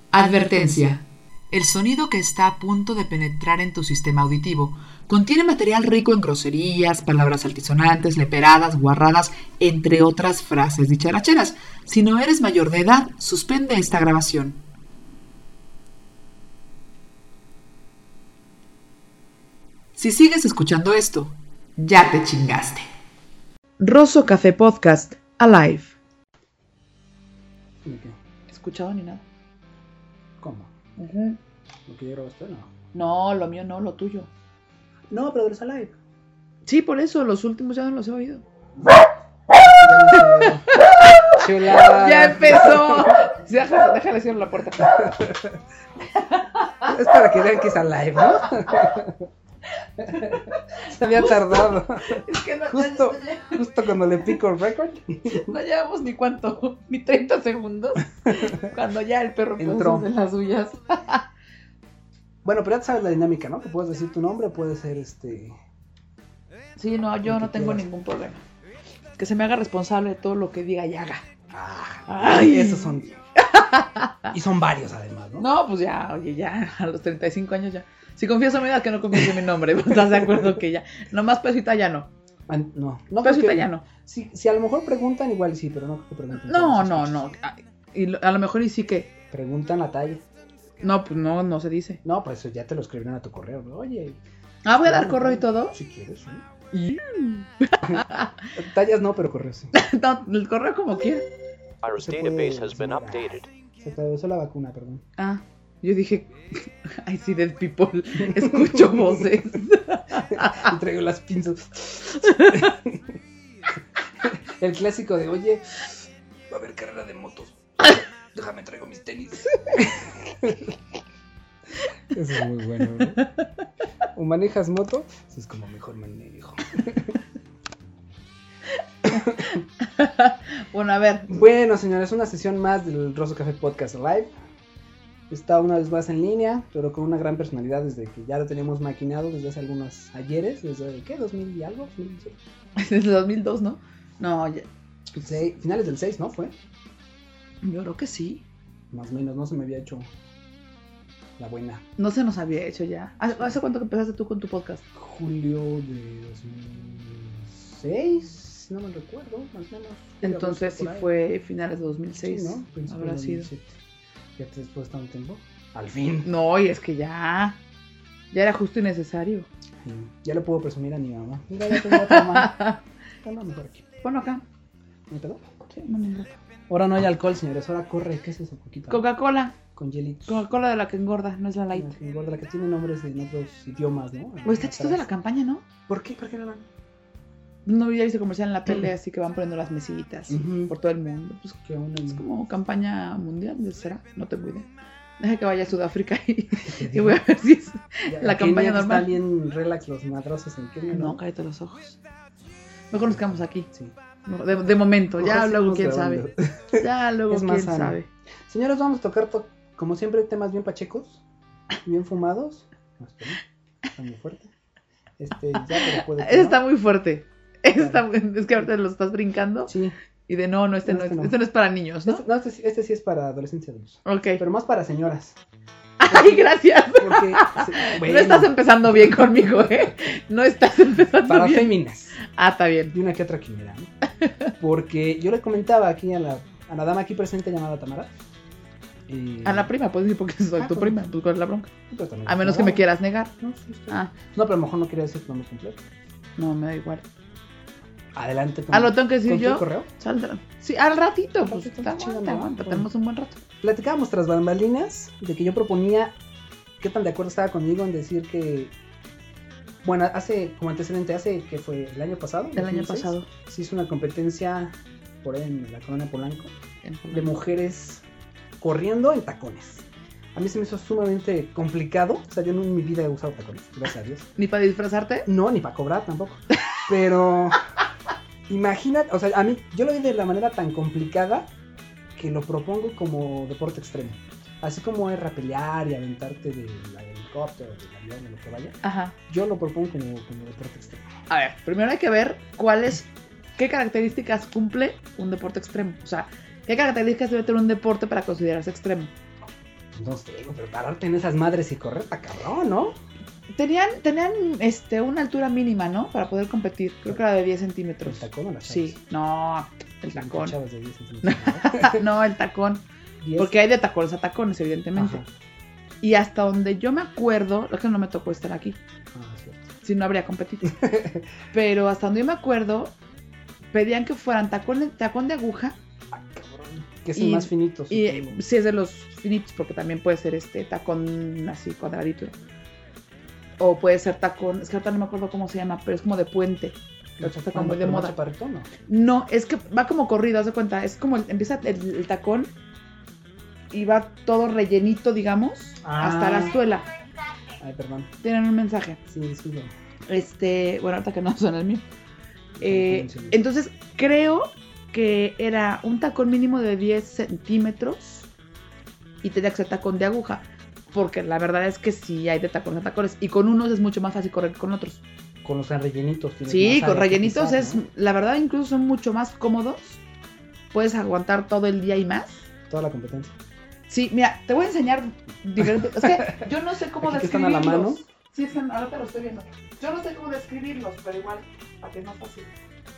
Advertencia. El sonido que está a punto de penetrar en tu sistema auditivo contiene material rico en groserías, palabras altisonantes, leperadas, guarradas, entre otras frases dicharacheras. Si no eres mayor de edad, suspende esta grabación. Si sigues escuchando esto, ya te chingaste. Rosso Café Podcast, Alive. ¿De qué? ¿Escuchado ni nada? ¿Cómo? Uh-huh. ¿Lo que yo grabaste? No. No, lo mío no, lo tuyo. No, pero de los Alive. Sí, por eso, los últimos ya no los he oído. Chulada. ¡Ya empezó! Déjale cierrar la puerta. Es para que vean que es Alive, ¿no? Se había tardado. Es que no, Justo cuando le pico record. no llevamos ni 30 segundos. Cuando ya el perro entró de las suyas. Bueno, pero ya sabes la dinámica, ¿no? Que puedes decir tu nombre, puede ser Sí, no, yo no tengo ningún problema. Que se me haga responsable de todo lo que diga y haga. Ay, esos son. Y son varios además, ¿no? No, pues ya, oye, ya, a los 35 años ya. Si confieso a mi edad que no confieso mi nombre, ¿estás de acuerdo que ya? Nomás peso italiano. No Peso italiano. Si a lo mejor preguntan, igual sí, pero no creo que pregunten. No. Y a lo mejor y sí que. Preguntan la talla. No, pues no se dice. No, pues ya te lo escribieron a tu correo, ¿no? Oye. Voy a dar correo y todo. Si quieres, ¿sí? Tallas no, pero correo sí. No, el correo como quiera. Our database has been updated. Se atravesó la vacuna, perdón. Yo dije, ay sí, dead people, escucho voces. Y traigo las pinzas. El clásico de, oye, va a haber carrera de motos. Déjame, traigo mis tenis. Eso es muy bueno, ¿no? ¿O manejas moto? Eso es como mejor manejo. Bueno, a ver. Bueno, señores, una sesión más del Rosso Café Podcast Live. Está una vez más en línea, pero con una gran personalidad desde que ya lo teníamos maquinado desde hace algunos ayeres, desde ¿qué? ¿2000 y algo? ¿2018? Desde 2002, ¿no? No, ya. Finales del 6, ¿no? ¿Fue? Yo creo que sí. Más o menos, no se me había hecho la buena. No se nos había hecho ya. ¿Hace cuánto que empezaste tú con tu podcast? Julio de 2006, no me recuerdo, más o menos. Entonces sí fue finales de 2006. Sí, ¿no? Principio Habrá de sido. 2007. Ya después de tanto tiempo. Al fin. No, y es que ya era justo y necesario. Sí, ya le puedo presumir a mi mamá. Mira, ya tengo otra mamá. Está mejor aquí. Ponlo acá. ¿Me pegó? Sí, no me importa. Ahora no hay alcohol, señores. Ahora corre. ¿Qué es eso, Coquita? Coca-Cola. Con hielitos. Coca-Cola de la que engorda, no es la light. La que tiene nombres en otros idiomas, ¿no? Pues está chistosa la campaña, ¿no? ¿Por qué? ¿Por qué no van? No, ya hice comercial en la tele, así que van poniendo las mesitas por todo el mundo. Pues Que aún es como campaña mundial, ¿será? No tengo idea. Deja que vaya a Sudáfrica y voy a ver si es la campaña normal. Está bien relax los madrosos en Kenia. No, cállate los ojos. Mejor nos quedamos aquí. Sí. De momento, ya Mejor luego seguimos quién grabando. sabe. Ya luego Es más quién sano. sabe. Señores, vamos a tocar, como siempre, temas bien pachecos, bien fumados. No, espera, está muy fuerte. Ya te lo puedo Eso está muy fuerte. Es que ahorita lo estás brincando. Sí. Y de no, este no es para niños, ¿no? Este sí es para adolescentes y adultos. Ok. Pero más para señoras. Ay, gracias. Porque, bueno, No estás empezando bien conmigo, ¿eh? No estás empezando para bien. féminas. Está bien. Y una que otra quimera, ¿no? Porque yo le comentaba aquí a la dama aquí presente llamada Tamara. A la prima, puedes decir porque soy tu prima. Pues cuál es la bronca. Pues también A menos que me quieras negar. No, sí, está bien. No, pero a lo mejor no quería decir tu nombre completo. No, me da igual. Adelante. ¿Lo tengo que decir ¿Con yo? tu correo? Saldrá. Sí, al ratito. Pues Chinga, aguanta. Tenemos un buen rato. Platicábamos tras bambalinas de que yo proponía, qué tan de acuerdo estaba conmigo en decir que, bueno, como antecedente, que fue el año pasado. El año 2006, pasado. se hizo una competencia por ahí en la colonia Polanco de mujeres corriendo en tacones. A mí se me hizo sumamente complicado. O sea, yo no en mi vida he usado tacones, gracias a Dios. ¿Ni para disfrazarte? No, ni para cobrar tampoco. Pero imagínate, o sea, a mí yo lo vi de la manera tan complicada que lo propongo como deporte extremo. Así como es rapelear y aventarte del helicóptero, del avión, de lo que vaya. Ajá. Yo lo propongo como deporte extremo. A ver, primero hay que ver qué características cumple un deporte extremo. O sea, qué características debe tener un deporte para considerarse extremo. No sé, pero pararte en esas madres y correr está cabrón, ¿no? Tenían una altura mínima, ¿no? Para poder competir. Creo que era de 10 ¿El centímetros. tacón o las Sí, no, el tacón. Chavas de 10 centímetros. No, el tacón. 10. Porque hay de tacones a tacones, evidentemente. Ajá. Y hasta donde yo me acuerdo, lo que no me tocó estar aquí, Ah, cierto. si no habría competido. Pero hasta donde yo me acuerdo, pedían que fueran tacón de aguja. Ah, cabrón. Que es el más finito. Y supongo. sí es de los finitos, porque también puede ser tacón así cuadradito. O puede ser tacón, es que ahorita no me acuerdo cómo se llama, pero es como de puente. Lo que está como muy de ¿Pero moda. más chaparrito, no? No, es que va como corrido, haz de cuenta. Es como empieza el tacón y va todo rellenito, digamos, hasta la suela. Ay, perdón. Tienen un mensaje. Sí, disculpa. Bueno, ahorita que no suena el mío. Entonces, creo que era un tacón mínimo de 10 centímetros y tenía que ser tacón de aguja. Porque la verdad es que sí hay de tacones a tacones. Y con unos es mucho más fácil correr que con otros. Con los rellenitos. Sí, con rellenitos pisar, es, ¿no? la verdad, incluso son mucho más cómodos. Puedes aguantar todo el día y más. Toda la competencia. Sí, mira, te voy a enseñar diferentes. Es que yo no sé cómo Aquí que están a la describirlos. mano. Sí, ahora te lo estoy viendo. Yo no sé cómo describirlos, pero igual, para que no sea fácil.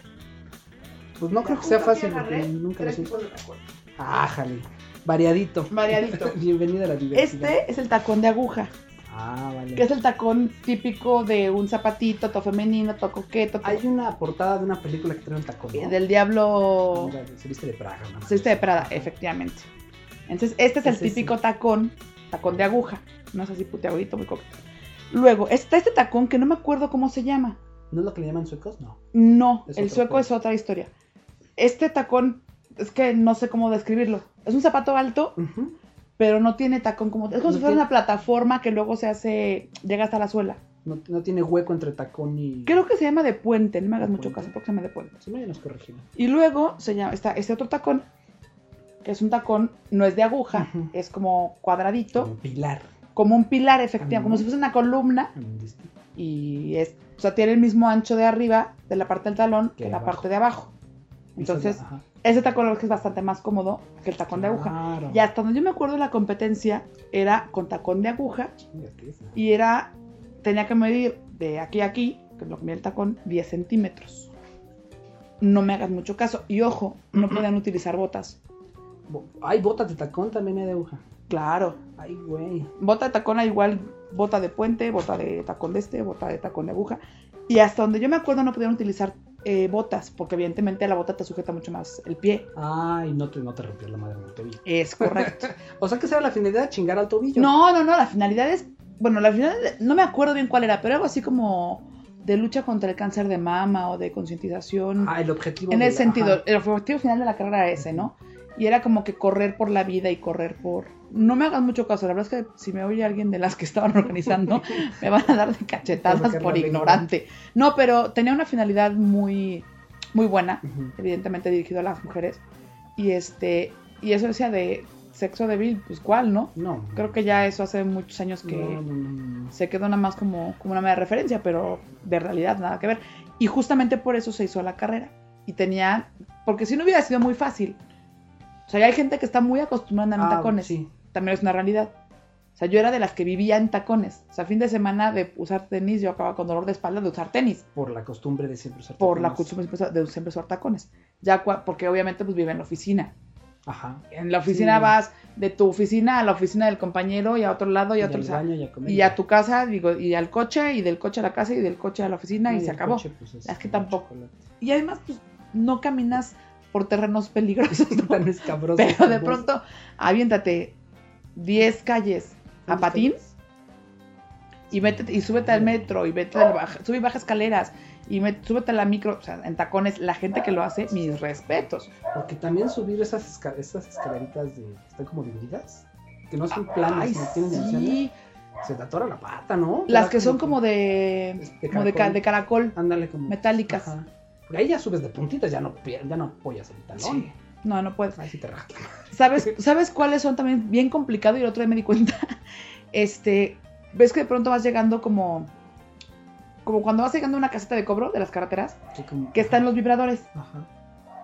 Pues no creo que sea fácil porque nunca lo sé. Ájale. Variadito. Variadito. Bienvenida a la diversidad. Este es el tacón de aguja, Ah, vale. que es el tacón típico de un zapatito, todo femenino, todo coqueto, todo Hay una portada de una película que trae un tacón, ¿no? del diablo. Mira, se viste de Praga, ¿no? Se viste de Prada, efectivamente. Entonces, este es el Es ese. típico tacón de aguja. No es así puteadito, muy coqueto. Luego, está este tacón que no me acuerdo cómo se llama. ¿No es lo que le llaman suecos? No. No, Es el otro sueco pedo. es otra historia. Este tacón, es que no sé cómo describirlo. Es un zapato alto, Ujú. pero no tiene tacón como... Es como No si fuera tiene- una plataforma que luego llega hasta la suela. No tiene hueco entre tacón y... Creo que se llama de puente, no me hagas ¿De mucho puente? caso, porque se llama de puente. Si no, ya nos corregimos. Y luego está este otro tacón, que es un tacón, no es de aguja, Ujú. es como cuadradito, Como pilar. como un pilar, efectivamente, Ah, como no. si fuese una columna, y o sea, tiene el mismo ancho de arriba, de la parte del talón, que la abajo. parte de abajo. Entonces, Ajá. ese tacón es bastante más cómodo que el tacón de aguja. Claro. Y hasta donde yo me acuerdo, la competencia era con tacón de aguja, Chinga, ¿qué es? y tenía que medir de aquí a aquí, que es lo que mide el tacón, 10 centímetros. No me hagas mucho caso. Y ojo, no podían utilizar botas. Hay botas de tacón también hay de aguja. Claro. Ay, güey. Bota de tacón hay igual bota de puente, bota de tacón bota de tacón de aguja. Y hasta donde yo me acuerdo no podían utilizar botas, porque evidentemente la bota te sujeta mucho más el pie. Ay, no te rompió la madre en el tobillo. Es correcto. O sea que esa era la finalidad, chingar al tobillo. No, la finalidad es... Bueno, la finalidad no me acuerdo bien cuál era, pero algo así como de lucha contra el cáncer de mama o de concientización. Ah, el objetivo. En de ese sentido, ajá. el objetivo final de la carrera era ese, ¿no? Y era como que correr por la vida y correr por... No me hagas mucho caso, la verdad es que si me oye alguien de las que estaban organizando, me van a dar de Te cachetadas va a sacar por la lengua. ignorante. No, pero tenía una finalidad muy, muy buena, Ujú. evidentemente dirigido a las mujeres. Y eso decía de sexo débil, pues ¿cuál, no? No. Creo que ya eso hace muchos años que No. se quedó nada más como una mera referencia, pero de realidad nada que ver. Y justamente por eso se hizo la carrera. Y porque si no hubiera sido muy fácil. O sea, ya hay gente que está muy acostumbrada a andar en tacones. Sí. También es una realidad. O sea, yo era de las que vivía en tacones. O sea, fin de semana de usar tenis, yo acababa con dolor de espalda de usar tenis. Por la costumbre de siempre usar Por la tacones. costumbre de siempre usar tacones. Porque obviamente pues vive en la oficina. Ajá. En la oficina Sí. vas de tu oficina a la oficina del compañero y a otro lado y a otro. al O sea, baño y a comer. y a tu casa, digo, y al coche, y del coche a la casa, y del coche a la oficina, y se el acabó. coche, pues, Es que tampoco. chocolate. Y además, pues, no caminas por terrenos peligrosos, ¿no? Tan escabroso. Pero de como pronto, aviéntate 10 calles a vos. patín y súbete al metro, y sube y baja escaleras, y súbete a la micro, o sea, en tacones, la gente que lo hace, mis respetos. Porque también subir esas escaleritas que están como divididas, que no son planas, Ay, no tienen dimensiones, sí. se te atora la pata, ¿no? Las Te da que son como de caracol. de caracol. Ándale, como metálicas. Ajá. Porque ahí ya subes de puntitas, ya no apoyas el talón. Sí. No puedes. Ahí sí te rajas. ¿Sabes cuáles son también bien complicados? Y el otro día me di cuenta. Ves que de pronto vas llegando como cuando vas llegando a una caseta de cobro de las carreteras, Sí, como- que están los vibradores. Ajá.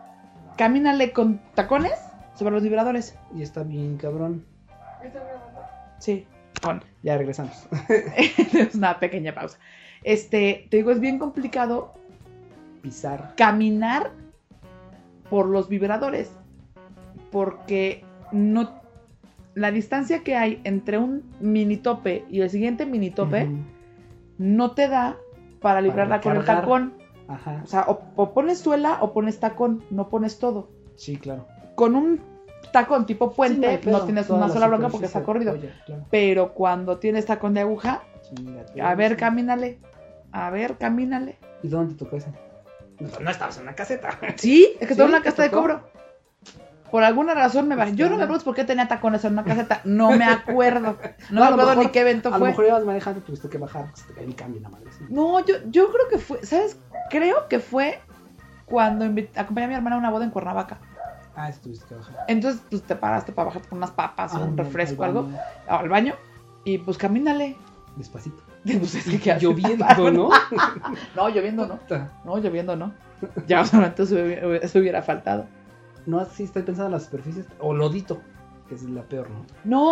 Camínale con tacones sobre los vibradores. Y está bien cabrón. Sí, bueno. Ya regresamos. Es una pequeña pausa. Te digo, es bien complicado Pisar. caminar por los vibradores, porque no, la distancia que hay entre un mini tope y el siguiente mini tope Ujú. no te da para librarla con el cargar. tacón. Ajá. O sea, o pones suela o pones tacón, no pones todo. Sí, claro. Con un tacón tipo Sí, puente hay pedo. no tienes Toda una la sola bronca porque superficie está corrido. apoya, claro. Pero cuando tienes tacón de aguja, Chingate. a ver, camínale. A ver, camínale. ¿Y dónde te tocó ese? No estabas en una caseta. Sí, es que ¿Sí? tengo una ¿Te caseta de tocó? cobro. Por alguna razón me bajé. Yo no me pregunto por qué tenía tacones en una caseta. No me acuerdo. No me a lo acuerdo mejor- ni qué evento A lo fue. mejor ibas manejando y tuviste que bajar, se te cayó el cambio, la madre. Sí. No, yo creo que fue, ¿sabes? Creo que fue cuando acompañé a mi hermana a una boda en Cuernavaca. Ah, sí tuviste que bajar. Entonces, pues te paraste para bajar por unas papas o un no, refresco o al algo, baño, al baño, y pues camínale. Despacito. Pues es que ¿qué haces? Lloviendo, ¿no? No, lloviendo no. No, lloviendo no. Ya solamente eso hubiera faltado. No, sí, estoy pensando en las superficies. O lodito, que es la peor, ¿no?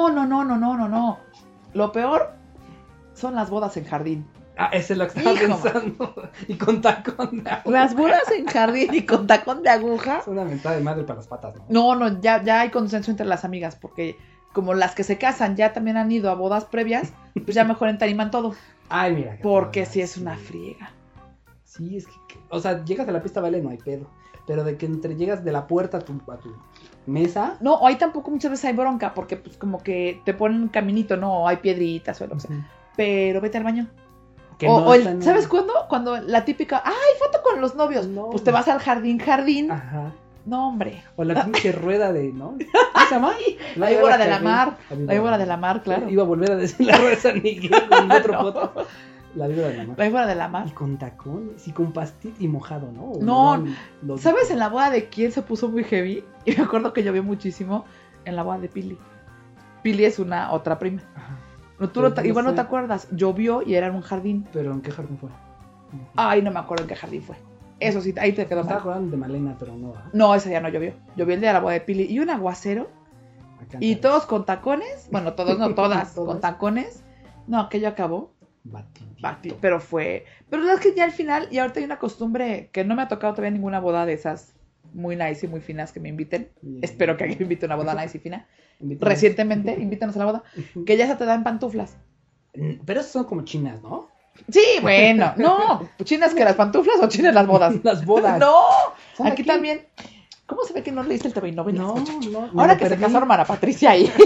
No. Lo peor son las bodas en jardín. Ah, ese es lo que estaba Hijo, pensando. Y con tacón de agua. Las bodas en jardín y con tacón de aguja. Es una mentada de madre para las patas, ¿no? No, ya hay consenso entre las amigas, porque como las que se casan ya también han ido a bodas previas, pues ya mejor entariman todo. Ay, mira. qué Porque padre, sí es sí. una friega. Sí, es que, o sea, llegas a la pista, vale, no hay pedo. Pero de que llegas de la puerta a tu mesa. No, o ahí tampoco muchas veces hay bronca, porque pues como que te ponen un caminito, no, o hay piedritas o lo que sea. Pero vete al baño. Que O, no o el- están en- ¿sabes cuándo? Cuando la típica, ¡ay, foto con los novios! No. Pues te vas al jardín. Ajá. No, hombre. O la pinche rueda de, ¿no? ¿Cómo se llama? La víbora de la mar. La víbora de la mar, claro. Iba a volver a decir la rueda de San Miguel con otro No. foto. La víbora de la mar. La víbora de la mar. Y con tacones, y con pastito y mojado, ¿no? O No, los- ¿Sabes en la boda de quién se puso muy heavy? Y me acuerdo que llovió muchísimo en la boda de Pili. Pili es una otra prima. Ajá. No, tú Pero no te- no igual no sé. te acuerdas. Llovió y era en un jardín. Pero ¿en qué jardín fue? Ay, no me acuerdo en qué jardín fue. Eso sí, ahí te quedó Estaba mal. acordando de Malena, pero no. ¿ah? No, ese día no llovió. Llovió el día de la boda de Pili. Y un aguacero. Acá Y en todos con tacones. Bueno, todos, no todas. Todas. Con tacones. No, aquello acabó. Batidito. Pero fue. Pero la verdad es que ya al final, y ahorita hay una costumbre que no me ha tocado todavía ninguna boda de esas muy nice y muy finas que me inviten. Bien. Espero que alguien me invite a una boda nice y fina. Invítanos. Recientemente, invítanos a la boda. Que ya se te dan pantuflas. Pero esas son como chinas, ¿no? Sí, bueno. No. ¿Chinas que las pantuflas o chinas las bodas? Las bodas. No. ¿Son Aquí aquí? también. ¿Cómo se ve que no leíste el TV novelas? No, no. me Ahora lo que se perdí. casaron Mara Patricia y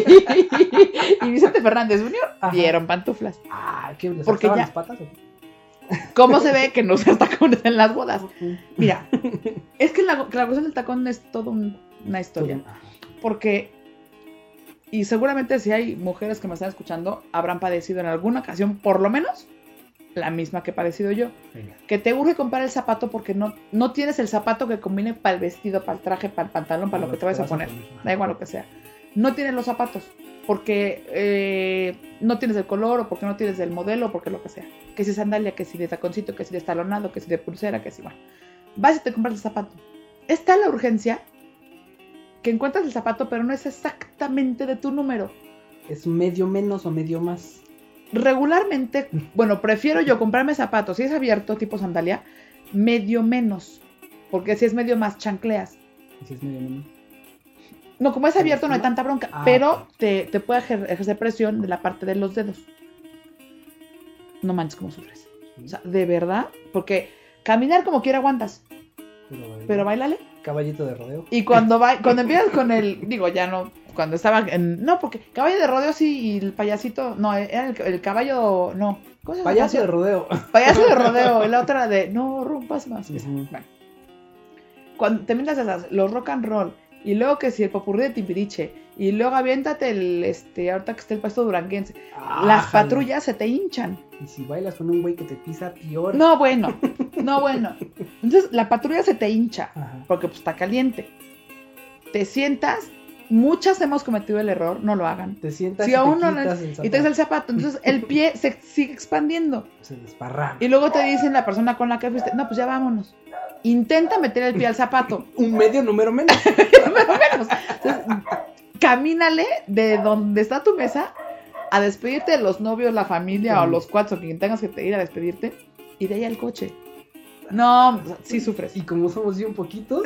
Vicente Fernández Jr. Ajá. dieron pantuflas. Ah, ¿qué? ¿Les Porque sacaban ya- las patas o qué? ¿Cómo se ve que no usas tacones en las bodas? Mira, es que la cuestión del tacón es toda una historia. Ajá. Porque, y seguramente si hay mujeres que me están escuchando, habrán padecido en alguna ocasión, por lo menos, la misma que he padecido yo. Venga. Que te urge comprar el zapato porque no tienes el zapato que combine para el vestido, para el traje, para el pantalón, para lo que te vayas a poner. Da igual lo que sea. No tienes los zapatos porque no tienes el color o porque no tienes el modelo o porque lo que sea. Que si sandalia, que si de taconcito, que si de estalonado, que si de pulsera, que si bueno. Vas y te compras el zapato. Está la urgencia que encuentras el zapato pero no es exactamente de tu número. ¿Es medio menos o medio más? Regularmente, bueno, prefiero yo comprarme zapatos, si es abierto, tipo sandalia, medio menos. Porque si es medio más, chancleas. ¿Y si es medio menos? No, como es ¿Te abierto no hay lastima? tanta bronca, Ah, pero ok. te puede ejercer presión de la parte de los dedos. No manches cómo sufres. O sea, de verdad, porque caminar como quiera aguantas, pero bailale. Caballito de rodeo. Y cuando empiezas con el, digo, ya no, cuando estaba en, no, porque caballo de rodeo sí y el payasito, no, era el caballo, no. ¿Cómo se llama? Payaso de rodeo. Payaso de rodeo, y la otra de no rompas más. Ujú. Bueno, cuando terminas esas, los rock and roll, y luego que si el popurrí de Timbiriche, y luego aviéntate ahorita que está el pasto duranguense, las Ájale. patrullas se te hinchan. Y si bailas con un güey que te pisa, peor. No, bueno. Entonces la patrulla se te hincha, Ajá. porque pues está caliente. Te sientas, muchas hemos cometido el error, no lo hagan. Te sientas Si y aún te no quitas el y te quitas el zapato, entonces el pie se sigue expandiendo. Se desparrama. Y luego te dicen la persona con la que fuiste, no, pues ya vámonos. Intenta meter el pie al zapato. Un medio número menos. Menos. Entonces, camínale de donde está tu mesa a despedirte de los novios, la familia o los cuates o quien tengas que ir a despedirte y de ahí al coche. No, sí sufres. Y como somos bien poquitos.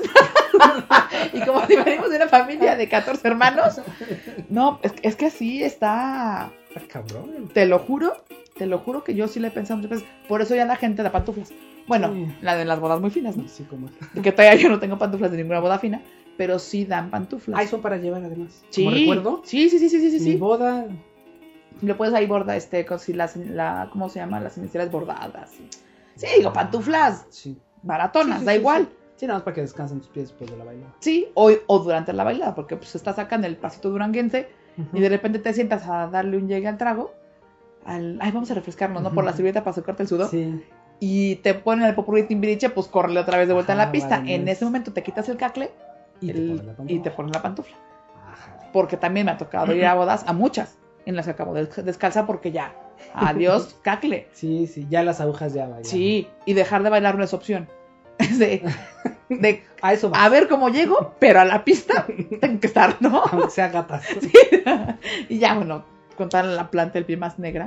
Y como si venimos de una familia de 14 hermanos. No, es que así está. Cabrón. Te lo juro que yo sí le he pensado muchas veces. Por eso ya la gente da pantuflas. Bueno, Sí. la de las bodas muy finas, ¿no? Sí, como. Porque todavía yo no tengo pantuflas de ninguna boda fina, pero sí dan pantuflas. Ah, son para llevar además. Sí. ¿Como recuerdo? Sí. Mi boda. Le puedes ahí bordar con si ¿cómo se llama? Las iniciales bordadas. Sí, digo, pantuflas Sí. baratonas, Sí, da igual. Sí, nada más para que descansen tus pies después de la bailada. Sí, o durante la bailada, porque pues estás acá en el pasito duranguense y de repente te sientas a darle un llegue al trago. Ay, vamos a refrescarnos, ¿no? Por la servilleta para sacarte el sudor. Sí. Y te ponen el popurrí timbiriche, pues córrele otra vez de vuelta en la pista. Vale, En pues. ese momento te quitas el cacle Y te pones la pantufla. pones la pantufla. Ajá. Porque también me ha tocado ir a bodas, a muchas, en las que acabo descalza porque ya, adiós, cacle. Sí, ya las agujas ya bailan. Sí, y dejar de bailar no es opción. Es de A eso va. a ver cómo llego, pero a la pista tengo que estar, ¿no? Aunque sea gatas. Y ya, bueno, contar la planta del pie más negra.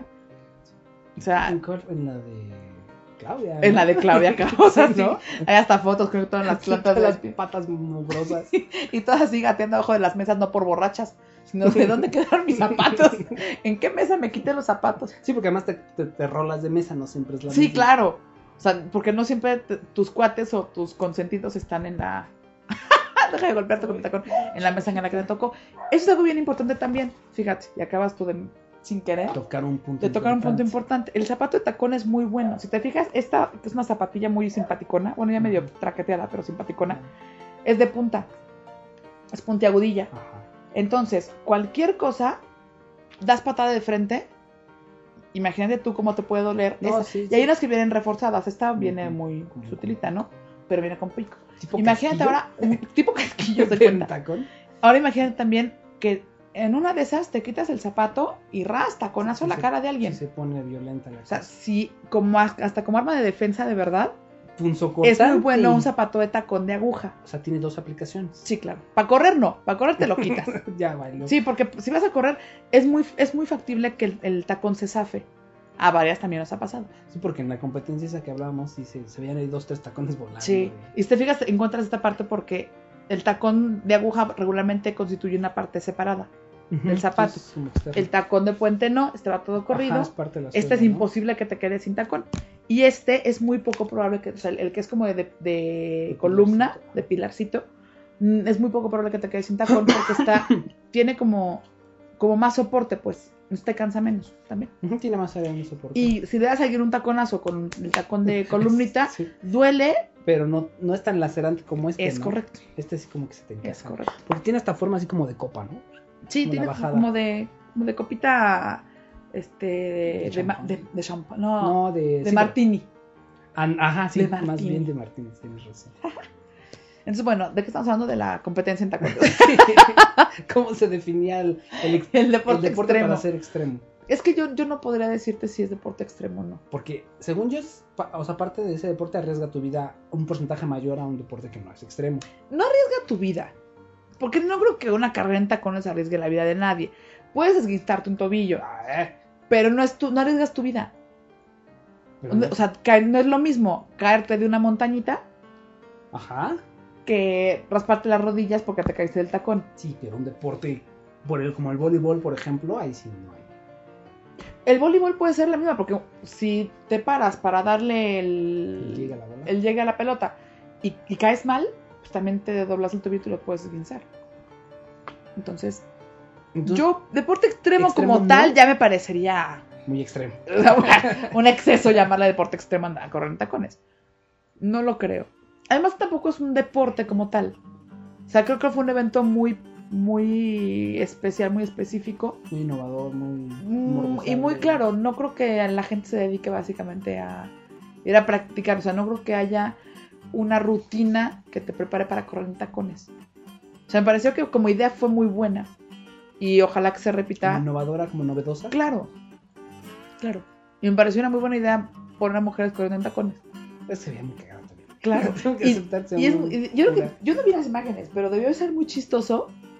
O sea, En la de Claudia. en la de Claudia Cabosas, Sí. ¿no? Hay hasta fotos con todas las plantas de las patas mugrosas. y todas así gateando abajo de las mesas, no por borrachas, sino de dónde quedaron mis zapatos. ¿En qué mesa me quité los zapatos? Sí, porque además te rolas de mesa, no siempre es la Sí, misma. claro. O sea, porque no siempre tus cuates o tus consentidos están en la... Deja de golpearte con el tacón. En la mesa en la que te tocó. Eso es algo bien importante también. Fíjate, y acabas tú sin querer Tocar un punto de tocar un punto importante. El zapato de tacón es muy bueno. Si te fijas, esta es una zapatilla muy simpaticona. Bueno, ya medio traqueteada, pero simpaticona. Es de punta. Es puntiagudilla. Ajá. Entonces, cualquier cosa, das patada de frente. Imagínate tú cómo te puede doler. No, esa. sí, Y hay sí. unas que vienen reforzadas. Esta viene Ujú. muy Como- sutilita, ¿no? Pero viene con pico. ¿Tipo Imagínate casquillo? ahora un tipo casquillo de ¿De cuenta. tacón? Ahora imagínate también que en una de esas te quitas el zapato y rasta con aso Sí, la sí. cara de alguien. Sí, se pone violenta la O sea, cosa. sí, hasta como arma de defensa de verdad, Punzocortante. es muy bueno un zapato de tacón de aguja. O sea, tiene dos aplicaciones. Sí, claro. Para correr no, para correr te lo quitas. Ya bailó. Sí, porque si vas a correr es muy factible que el tacón se zafe. A varias también nos ha pasado. Sí, porque en la competencia esa que hablábamos, sí, se veían ahí 2-3 tacones volando. Sí. Y si te fijas, encuentras esta parte porque el tacón de aguja regularmente constituye una parte separada. Ujú, del zapato. sí, es como externo. El tacón de puente no, este va todo corrido. Ajá, es parte de la Este suela, es ¿no? imposible que te quedes sin tacón. Y este es muy poco probable que, o sea, el que es como de columna, pilarcito. de pilarcito, es muy poco probable que te quedes sin tacón porque tiene como más soporte, pues. No te cansa menos también. Ujú, tiene más área de soporte. Y si le das a seguir un taconazo con el tacón de columnita, Sí, duele. pero no es tan lacerante como este, Es ¿no? correcto. Este sí como que se te encaja. Es correcto. Porque tiene esta forma así como de copa, ¿no? Sí, Como tiene la bajada. como de copita de champán. champán. No, No, de... de sí, martini. Ajá, sí, de más Martini. bien de Martínez, tienes razón. Entonces, bueno, ¿de qué estamos hablando? De la competencia en tacones. ¿Cómo se definía el El deporte deporte extremo. para ser extremo? Es que yo no podría decirte si es deporte extremo o no. Porque según yo, o sea, parte de ese deporte arriesga tu vida un porcentaje mayor a un deporte que no es extremo. No arriesga tu vida. Porque no creo que una carrera en tacones arriesgue la vida de nadie. Puedes esguinzarte un tobillo, pero no arriesgas tu vida. Pero- O sea, no es lo mismo caerte de una montañita Ajá. que rasparte las rodillas porque te caíste del tacón. Sí, pero un deporte como el voleibol, por ejemplo, ahí sí no hay. El voleibol puede ser la misma, porque si te paras para darle Llega la bola. el llegue a la pelota y caes mal, pues también te doblas el tobillo y lo puedes esguinzar. Entonces, yo, deporte extremo como extremo, tal, ¿no? ya me parecería Muy extremo. un exceso llamarle deporte extremo a correr en tacones. No lo creo. Además, tampoco es un deporte como tal. O sea, creo que fue un evento muy, muy especial, muy específico. Muy innovador, muy... Y muy claro, no creo que la gente se dedique básicamente a ir a practicar. O sea, no creo que haya una rutina que te prepare para correr en tacones. O sea, me pareció que como idea fue muy buena. Y ojalá que se repita. Como innovadora, como novedosa. Claro. Y me pareció una muy buena idea poner a mujeres corriendo en tacones. Se veía muy cagado también. Claro. Tengo que aceptar, se Y veía muy yo creo que cagado. yo no vi las imágenes, pero debió ser muy chistoso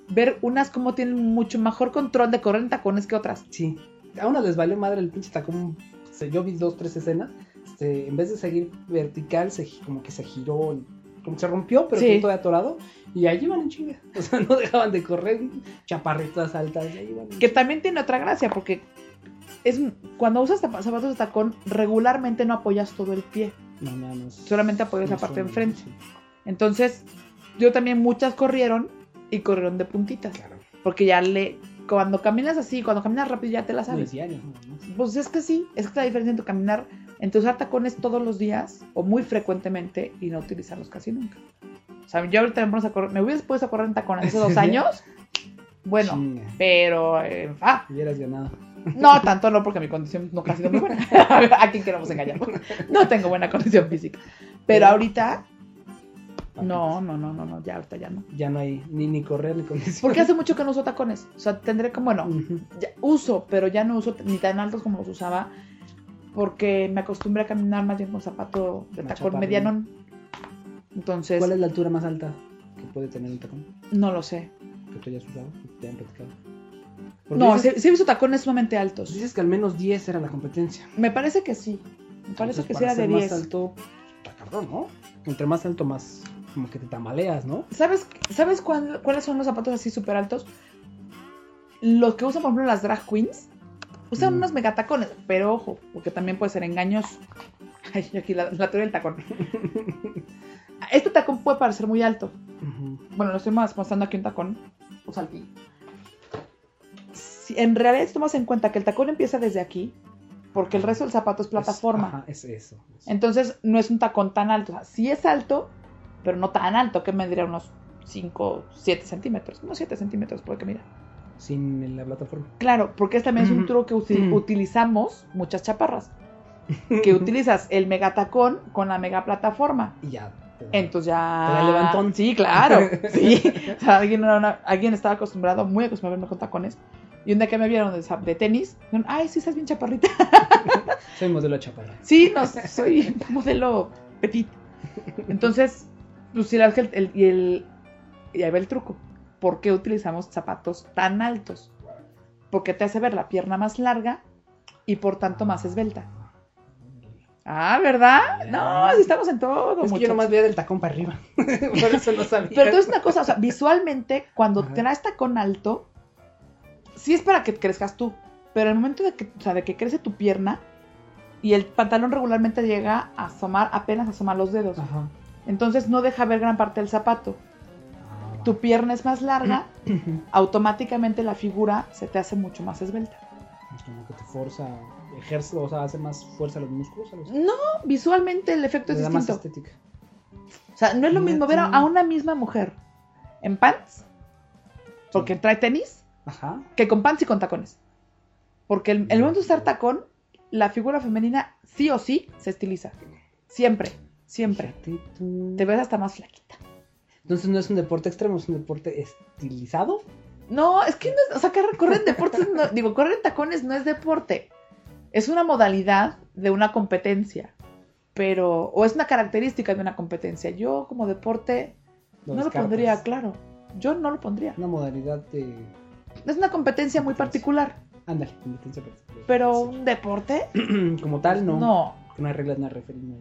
ver unas como tienen mucho mejor control de correr en tacones que otras. Sí. A unas les valió madre el pinche tacón. Yo vi 2, 3 escenas. En vez de seguir vertical, como que se giró, como que se rompió, pero Sí. quedó todavía atorado. Y ahí iban en chinga. O sea, no dejaban de correr, chaparritas altas. Y ahí iban en Que chinga. también tiene otra gracia, porque cuando usas zapatos de tacón, regularmente no apoyas todo el pie. No. Solamente apoyas la parte de son- enfrente. sí, Entonces, yo también muchas corrieron y corrieron de puntitas. claro. Porque cuando caminas así, cuando caminas rápido ya te la No es sabes. diario, no. Pues es que sí, es que la diferencia entre caminar, entre usar tacones todos los días o muy frecuentemente y no utilizarlos casi nunca. O sea, yo ahorita me hubieras puesto a correr en tacones hace 2 años, bueno, Chinga. pero Hubieras ganado. no tanto no, porque mi condición nunca ha sido muy buena. ¿A quién queremos engañar? No tengo buena condición física. Pero ahorita, no, ya ahorita ya no. Ya no hay ni correr ni condición. Porque hace mucho que no uso tacones. O sea, tendré como, bueno, Ujú. ya uso, pero ya no uso ni tan altos como los usaba. Porque me acostumbré a caminar más bien con zapato de Más tacón chaparrito. medianón. Entonces, ¿Cuál es la altura más alta que puede tener un tacón? no lo sé. Que tú hayas usado, que te hayan platicado. Porque No, dices, sí he visto tacones sumamente altos. dices que al menos 10 era la competencia. Me parece que sí. Me parece Entonces, que sí para era de ser 10. más alto, está cabrón, ¿no? Entre más alto, más como que te tambaleas, ¿no? ¿Sabes cuáles son los zapatos así súper altos? Los que usan, por ejemplo, las drag queens. Usan unos megatacones, pero ojo, porque también puede ser engañoso. Ay, aquí la teoría del tacón. Este tacón puede parecer muy alto. Ujú. Bueno, lo estoy mostrando aquí un tacón. O saltí. Si en realidad si tomas en cuenta que el tacón empieza desde aquí, porque el resto del zapato es plataforma. Ajá, es eso. Entonces no es un tacón tan alto. O sea, sí es alto, pero no tan alto, que me diría unos 5, 7 centímetros. Unos 7 centímetros puede que mira. Sin la plataforma. Claro, porque este también es un Ujú. truco que utilizamos muchas chaparras. Que utilizas el megatacón con la megaplataforma. Y ya. te da. Entonces ya... Te da el levantón. Sí, claro. Sí. O sea, alguien estaba acostumbrado, muy acostumbrado a verme con tacones. Y un día que me vieron de tenis, dijeron, ay, sí, estás bien chaparrita. Soy modelo chaparra. Sí, no, soy modelo petit. Entonces, pues sí, la verdad es que y ahí va el truco. ¿Por qué utilizamos zapatos tan altos? Porque te hace ver la pierna más larga y por tanto más esbelta. Ah, ¿verdad? No, si estamos en todo, Es que yo muchachos. nomás veía del tacón para arriba. Por eso no sabía. Pero entonces una cosa, o sea, visualmente, cuando Ajá. traes tacón alto, sí es para que crezcas tú. Pero el momento de que crece tu pierna y el pantalón regularmente llega a asomar, apenas asoma los dedos. Ajá. Entonces no deja ver gran parte del zapato. Ah, Tu pierna es más larga, automáticamente la figura se te hace mucho más esbelta. Es como que te forza, ejerce, o sea, hace más fuerza a los músculos. No, visualmente el efecto es Le da más distinto. estética. O sea, no es lo mismo ver Fíjate. a una misma mujer en pants, porque Sí. trae tenis, Ajá. que con pants y con tacones. Porque el momento de usar tacón, la figura femenina sí o sí se estiliza. Siempre, siempre. Fíjate tú. Te ves hasta más flaquita. Entonces no es un deporte extremo, es un deporte estilizado. No, es que no es, o sea, correr en deportes, correr en tacones no es deporte. Es una modalidad de una competencia. O es una característica de una competencia. Yo como deporte no lo descartas. pondría, claro. Yo no lo pondría. Una modalidad de... Es una competencia muy particular. Ándale, competencia particular. Pero un deporte, Como tal, no. no. Que no hay reglas, no hay referee, no hay...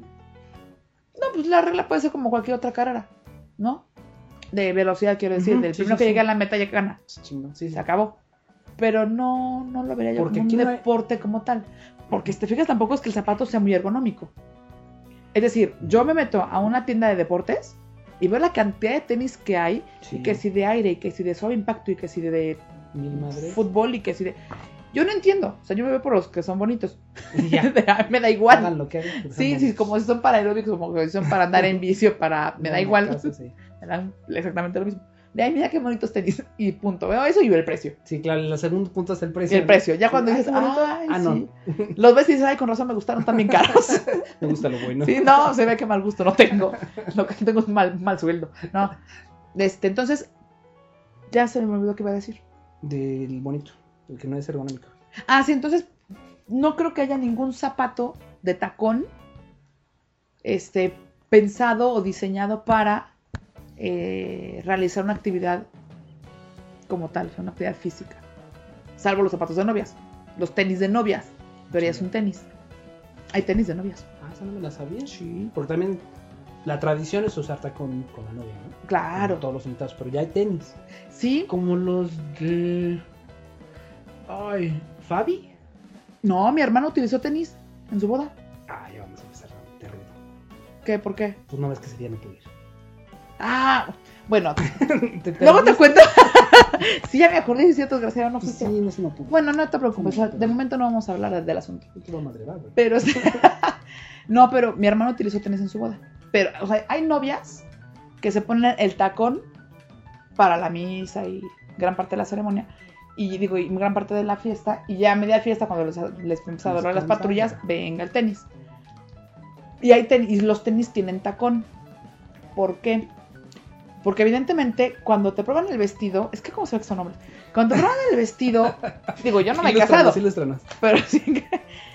No, pues la regla puede ser como cualquier otra carrera, ¿no? De velocidad, quiero decir. Ujú, Del sí, primero sí, que sí. llegue a la meta ya gana. Chingón, sí, sí. Se acabó. Pero no lo vería yo Porque como un aquí no hay- deporte como tal. Porque si te fijas, tampoco es que el zapato sea muy ergonómico. Es decir, yo me meto a una tienda de deportes y veo la cantidad de tenis que hay, Sí. y que si de aire, y que si de suave impacto, y que si de Mil madres. fútbol, y que si de... Yo no entiendo. O sea, yo me veo por los que son bonitos. Y ya. Me da igual. Hagan lo que hagan. porque Sí, son sí, bonitos. como si son para aeróbicos, como si son para andar en vicio, me da No, igual. caso, sí. Me dan exactamente lo mismo. De ay, mira qué bonitos tenis. Y punto. Veo eso y veo el precio. Sí, claro, el segundo punto es el Y precio. el precio. Ya cuando Ay, dices, qué bonito. ay, Ah, no. sí. Los ves y dices, ay, con razón me gustaron también caros. Me gusta lo bueno. Sí, no, se ve que mal gusto no tengo. Lo que tengo es mal sueldo. No. Entonces, ya se me olvidó qué iba a decir. Del bonito, el que no es ergonómico. Ah, sí, entonces, no creo que haya ningún zapato de tacón pensado o diseñado para realizar una actividad como tal, o sea, una actividad física. Salvo los zapatos de novias, los tenis de novias, pero ya es un tenis. Hay tenis de novias. Ah, esa no me la sabía. Sí. Porque también la tradición es usar tacón con la novia, ¿no? Claro. Como todos los invitados, pero ya hay tenis. Sí. Como los de... Ay, ¿Fabi? No, mi hermano utilizó tenis en su boda. Ah, ya vamos a empezar terrible. ¿Qué? ¿Por qué? Pues no ves que ese día no pude ir. Ah, bueno. ¿Te Luego te perdiste? cuento. Sí, ya me acordé, es cierto, desgraciado, no fuiste. Sí, no se me pudo. Bueno, no te preocupes, o sea, de momento no vamos a hablar del asunto. Te va a madrear, güey. Pero no, pero mi hermano utilizó tenis en su boda. Pero, o sea, hay novias que se ponen el tacón para la misa y gran parte de la ceremonia. Y digo, y gran parte de la fiesta. Y ya a media fiesta, cuando les empieza a doler las patrullas, venga el tenis. Y hay y los tenis tienen tacón. ¿Por qué? Porque evidentemente, cuando te prueban el vestido, es que como se ve que son hombres. Cuando te prueban el vestido, digo, yo no me he casado. Sí lo estrenas. Pero sí que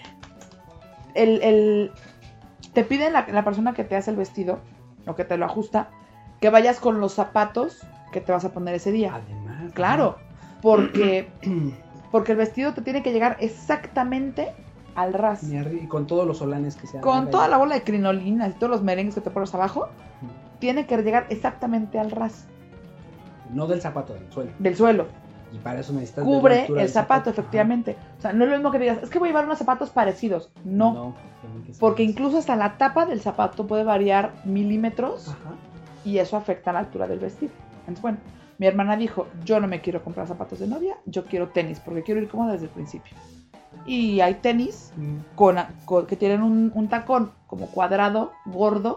te piden la persona que te hace el vestido o que te lo ajusta, que vayas con los zapatos que te vas a poner ese día. Además. Claro, porque el vestido te tiene que llegar exactamente al ras. Y con todos los solanes que se hagan. Con toda la bola de crinolinas y todos los merengues que te pones abajo, tiene que llegar exactamente al ras No del zapato, del suelo. del suelo. Y para eso necesitas ver la Cubre altura el del zapato, Ajá. efectivamente. O sea, no es lo mismo que digas, es que voy a llevar unos zapatos parecidos. No. tienen que ser Porque más. incluso hasta la tapa del zapato puede variar milímetros Ajá. y eso afecta la altura del vestido. Entonces, bueno, mi hermana dijo, yo no me quiero comprar zapatos de novia, yo quiero tenis, porque quiero ir cómoda desde el principio. Y hay tenis que tienen un tacón como cuadrado, gordo,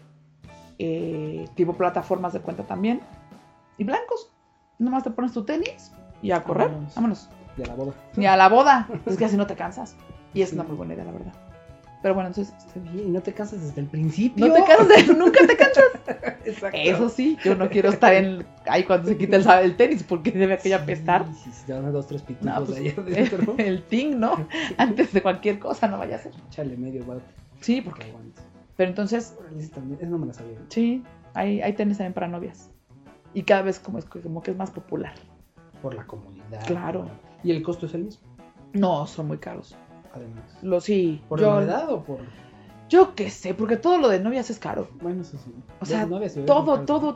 tipo plataformas de cuenta también, y blancos. Nomás te pones tu tenis y a correr, vámonos. Y a la boda. Ni a la boda, es que así no te cansas. Y es una muy buena idea, la verdad. Pero bueno, entonces, Está bien, y no te cansas desde el principio. no te cansas, nunca te cansas. Exacto. Eso sí, yo no quiero estar ahí cuando se quita el tenis, porque debe aquella apestar. Sí, te van a 2, 3 pitufos No, pues, allá adentro. el ting, ¿no? Antes de cualquier cosa, no vaya a ser. Chale, medio bate. Sí, Que porque. aguante. Pero entonces, Órale, ese también, eso no me la sabía. sí, hay tenis también para novias. Y cada vez como que es más popular. Por la comodidad. Claro. Y el costo es el mismo, No, son muy caros. además. Sí, ¿Por la novedad o por...? yo qué sé, porque todo lo de novias es caro. Bueno, eso sí. O sea, Las novias se ven todo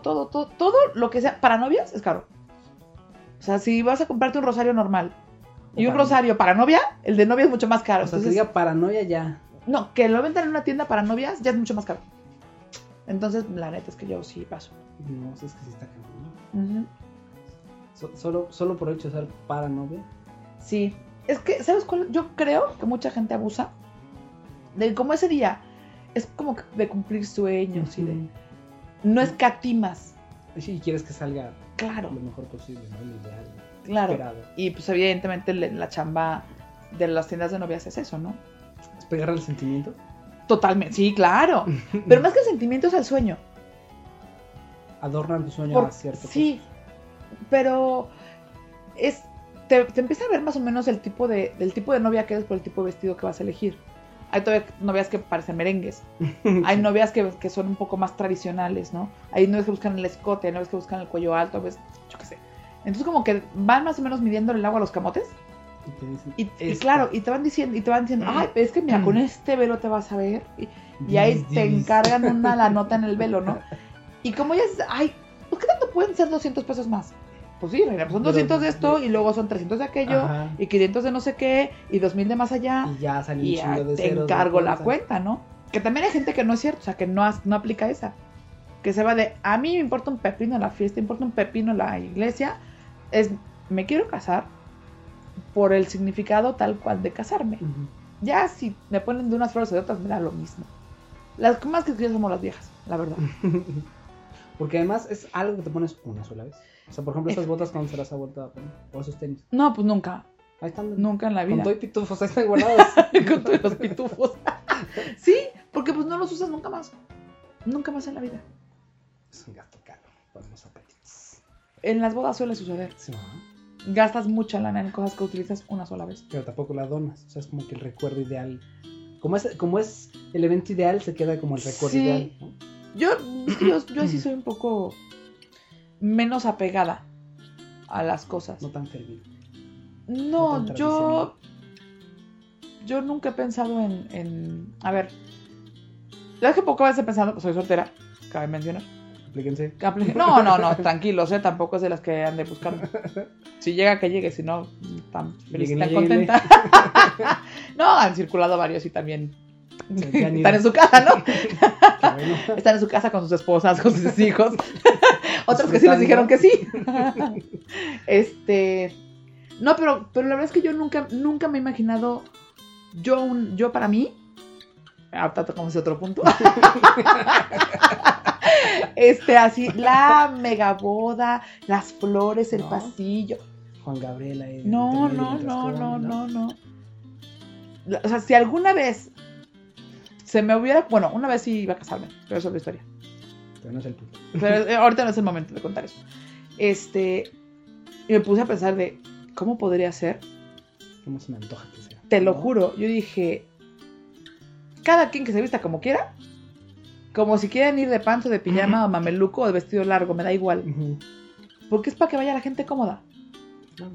lo que sea para novias es caro. O sea, si vas a comprarte un rosario normal O y un para- rosario para novia, el de novia es mucho más caro. O sea, Entonces, se diga paranoia ya. no, que lo vendan en una tienda para novias ya es mucho más caro. Entonces, la neta es que yo sí paso. No, es que sí está cabrón. Solo por el hecho de ser paranovia. Sí. Es que, ¿sabes cuál? Yo creo que mucha gente abusa de como ese día es como que de cumplir sueños y de no escatimas. Sí, y quieres que salga Claro, lo mejor posible, ¿no? Lo ideal. claro. Esperado. Y pues evidentemente la chamba de las tiendas de novias es eso, ¿no? Es pegar al sentimiento. Totalmente, sí, claro. Pero más que el sentimiento es el sueño. Adornan tu sueño a cierto Sí, pero te empieza a ver más o menos del tipo de novia que eres por el tipo de vestido que vas a elegir. Hay todavía novias que parecen merengues. Hay novias que son un poco más tradicionales, ¿no? Hay novias que buscan el escote, hay novias que buscan el cuello alto, pues, yo qué sé. Entonces como que van más o menos midiendo el agua a los camotes. Y te dicen, Y "Esta". claro, y te van diciendo, ay, pero es que mira, con este velo te vas a ver. Y ahí te encargan la nota en el velo, ¿no? Y como ya es, ay, pues ¿qué tanto pueden ser 200 pesos más? Pues sí, reina, pues son 200 de esto y luego son 300 de aquello Ajá. y 500 de no sé qué y 2000 de más allá Y ya salió y un chingo de te ceros. encargo de la cosas. cuenta, ¿no? Que también hay gente que no es cierto, o sea, que no aplica esa. Que se va de, a mí me importa un pepino la fiesta, me importa un pepino la iglesia, me quiero casar por el significado tal cual de casarme. Ujú. Ya si me ponen de unas flores o de otras, me da lo mismo. Las que más que quiero somos las viejas, la verdad. Porque además es algo que te pones una sola vez. O sea, por ejemplo, esas botas, ¿cuándo se las ha vuelto a poner? O esos tenis. No, pues nunca, Ahí están. nunca en la Con vida. todo y pitufos, ahí están guardados. Con todos los pitufos. Sí, porque pues no los usas nunca más. Nunca más en la vida. Es un gasto caro para los zapatitos. En las bodas suele suceder. Sí, ¿no? Gastas mucha lana en cosas que utilizas una sola vez. Pero tampoco la donas. O sea, es como que el recuerdo ideal. Como es el evento ideal, se queda como el recuerdo Sí. ideal, ¿no? Yo sí soy un poco menos apegada a las cosas. No tan fervido. No, tan tradicional. yo nunca he pensado en... A ver, la verdad es que poco veces he pensado, soy soltera, cabe mencionar. Aplíquense. No, tranquilos, tampoco es de las que ande buscando. Si llega, que llegue, si no, tan feliz, Lléguenle, tan contenta. No, han circulado varios y también Se han ido. están en su casa, ¿no? Qué bueno. Están en su casa con sus esposas, con sus hijos. Otros que sí les dijeron que sí. No, pero la verdad es que yo nunca me he imaginado yo para mí, ahorita tocamos otro punto. Así, la mega boda, las flores, el No. pasillo. Juan Gabriel ahí. No. O sea, si alguna vez se me hubiera... Bueno, una vez sí iba a casarme, pero eso es la historia. Pero no es el punto. Pero ahorita no es el momento de contar eso. Y me puse a pensar de cómo podría ser. ¿Cómo se me antoja que sea? Te lo ¿No? juro, yo dije, cada quien que se vista como quiera, como si quieren ir de panzo, de pijama o mameluco o de vestido largo, me da igual. Ujú. Porque es para que vaya la gente cómoda. Claro.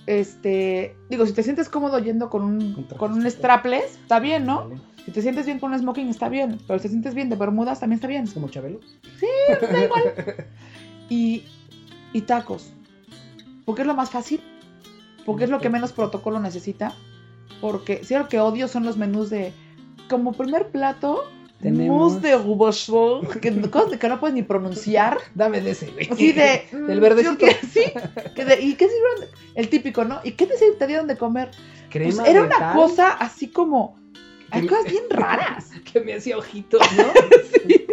Digo, si te sientes cómodo yendo con un trajecito. strapless, está bien, ¿no? Vale. Si te sientes bien con un smoking, está bien. Pero si te sientes bien de bermudas, también está bien. Es como Chabelo. Da igual. Y tacos. Porque es lo más fácil. Porque es lo que menos protocolo necesita. Porque si lo que odio son los menús de... Como primer plato, Tenemos- mousse de rubachol, cosas que no puedes ni pronunciar. Dame de ese, güey. Así de... Del verdecito. Sí. ¿Y qué sirvieron? El típico, ¿no? ¿Y qué te dieron de comer? Pues Crema era de una tal, cosa así como... Hay Que- cosas bien raras. que me hacía ojitos, ¿no? Sí,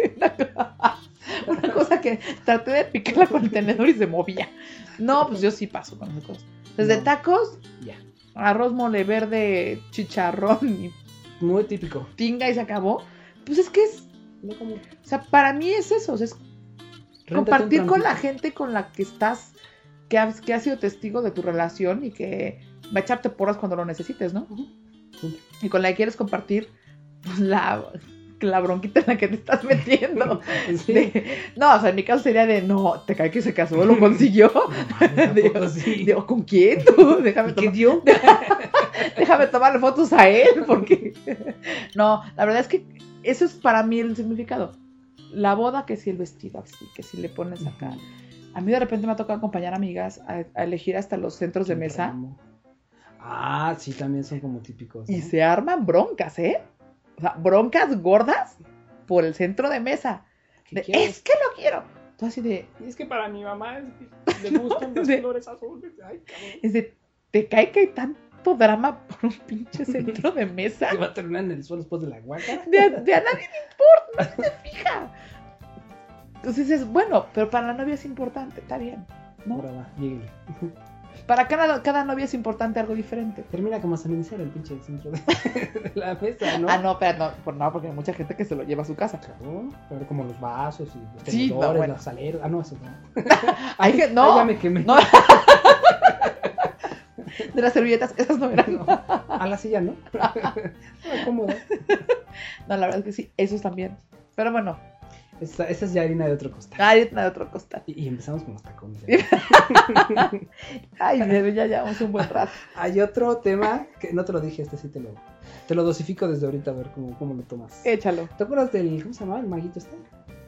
una cosa que traté de picarla con el tenedor y se movía. No, pues yo sí paso con esas cosas. Desde No. tacos, Ya. arroz mole verde, chicharrón y Muy típico. tinga y se acabó. Pues es que es, No como... o sea, para mí es eso, o sea, es Réntate compartir un con la trampito. gente con la que estás, que ha sido testigo de tu relación y que va a echarte porras cuando lo necesites, ¿no? Punto. Y con la que quieres compartir pues, la bronquita en la que te estás metiendo. Sí. No, o sea, en mi caso sería de, no, te cae que se casó, lo consiguió. Tampoco sí. Digo, ¿con quién tú? Déjame, ¿Qué dio? déjame tomarle fotos a él, porque... No, la verdad es que eso es para mí el significado. La boda, que si el vestido así, que si le pones acá. A mí de repente me ha tocado acompañar amigas a elegir hasta los centros de mesa Ah, sí, también son como típicos, ¿no? y se arman broncas, ¿eh? O sea, broncas gordas por el centro de mesa. ¿Qué De, quieres? es que lo quiero. Tú así de... Y es que para mi mamá le gustan las Sí. flores azules. Ay, cabrón. Es de, ¿te cae que hay tanto drama por un pinche centro de mesa? Se va a terminar en el suelo después de la guaca. De a nadie le importa, nadie se fija. Entonces es bueno, pero para la novia es importante, está bien, ¿no? Ahora va, lléguele. Para cada novia es importante algo diferente. Termina como San el pinche centro de la mesa, ¿no? Ah, no, pero no, porque hay mucha gente que se lo lleva a su casa. Claro, pero como los vasos y los Sí, tenedores, no, bueno. los saleros. Ah, no, eso no. Hay que, no, Ay, ya me quemé. no. De las servilletas, esas no eran. No, a la silla, ¿no? Muy cómodo. No, la verdad es que sí, esos también. Pero bueno, Esa es ya harina de otro costal. hay de otro costal. Y empezamos con los tacones. Ay, bebé, ya llevamos un buen rato. Hay otro tema que no te lo dije, este sí te lo dosifico desde ahorita a ver cómo lo tomas. Échalo. ¿Te acuerdas del, cómo se llamaba, el maguito este?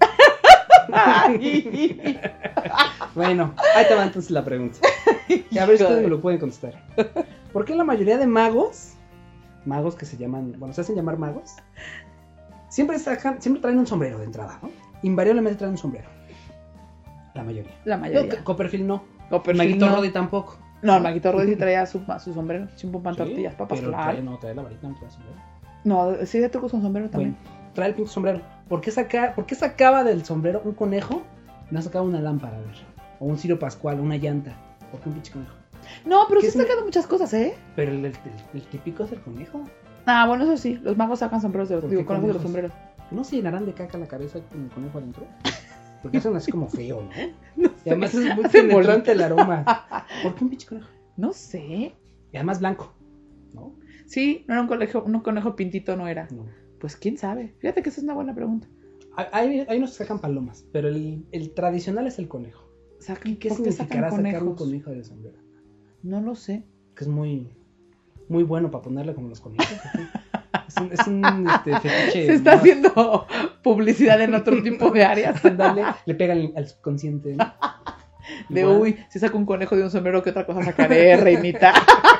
Ay. Bueno, ahí te va entonces la pregunta. Y a ver si ustedes me lo pueden contestar. ¿Por qué la mayoría de magos que se llaman, bueno, se hacen llamar magos, siempre traen un sombrero de entrada, ¿no? Invariablemente traen un sombrero. La mayoría. La mayoría. Yo, Copperfield no. Copperfield Maguito no. Roddy tampoco. No, el Maguito Roddy sí traía su sombrero, chimpan Sí, tortillas, papas, pero claro. trae la varita, no trae sombrero. No, sí de trucos con sombrero también. Bueno, trae el pinche sombrero. ¿Por qué sacaba del sombrero un conejo? No sacaba una lámpara, a ver. O un cirio pascual, una llanta. ¿Por qué un pinche conejo? No, pero ¿Qué sí es sacando muchas cosas, ¿eh? Pero el típico es el conejo. Ah, bueno, eso sí, los magos sacan sombreros ¿Por digo, qué conejos de los conejos? sombreros. ¿No se llenarán de caca la cabeza con el conejo adentro? Porque eso así como feo, ¿no? No Y además es muy hacen penetrante el aroma. ¿Por qué un pinche conejo? No sé. Y además blanco, ¿no? Sí, no era un conejo pintito, no era. No. Pues quién sabe. Fíjate que esa es una buena pregunta. Hay unos que sacan palomas, pero el tradicional es el conejo. ¿Qué ¿Por qué significará sacan sacar un conejos? conejo del sombrero? No lo sé. Que es muy, muy bueno para ponerle como los conejos. ¿O qué? Es un fetiche. Se está más- haciendo publicidad en otro tipo de áreas. Ándale, le pega al subconsciente, ¿no? De Igual. uy, si saco un conejo de un sombrero, ¿qué otra cosa sacaré? Reinita.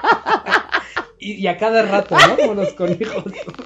Y a cada rato, ¿no? Como los conejos.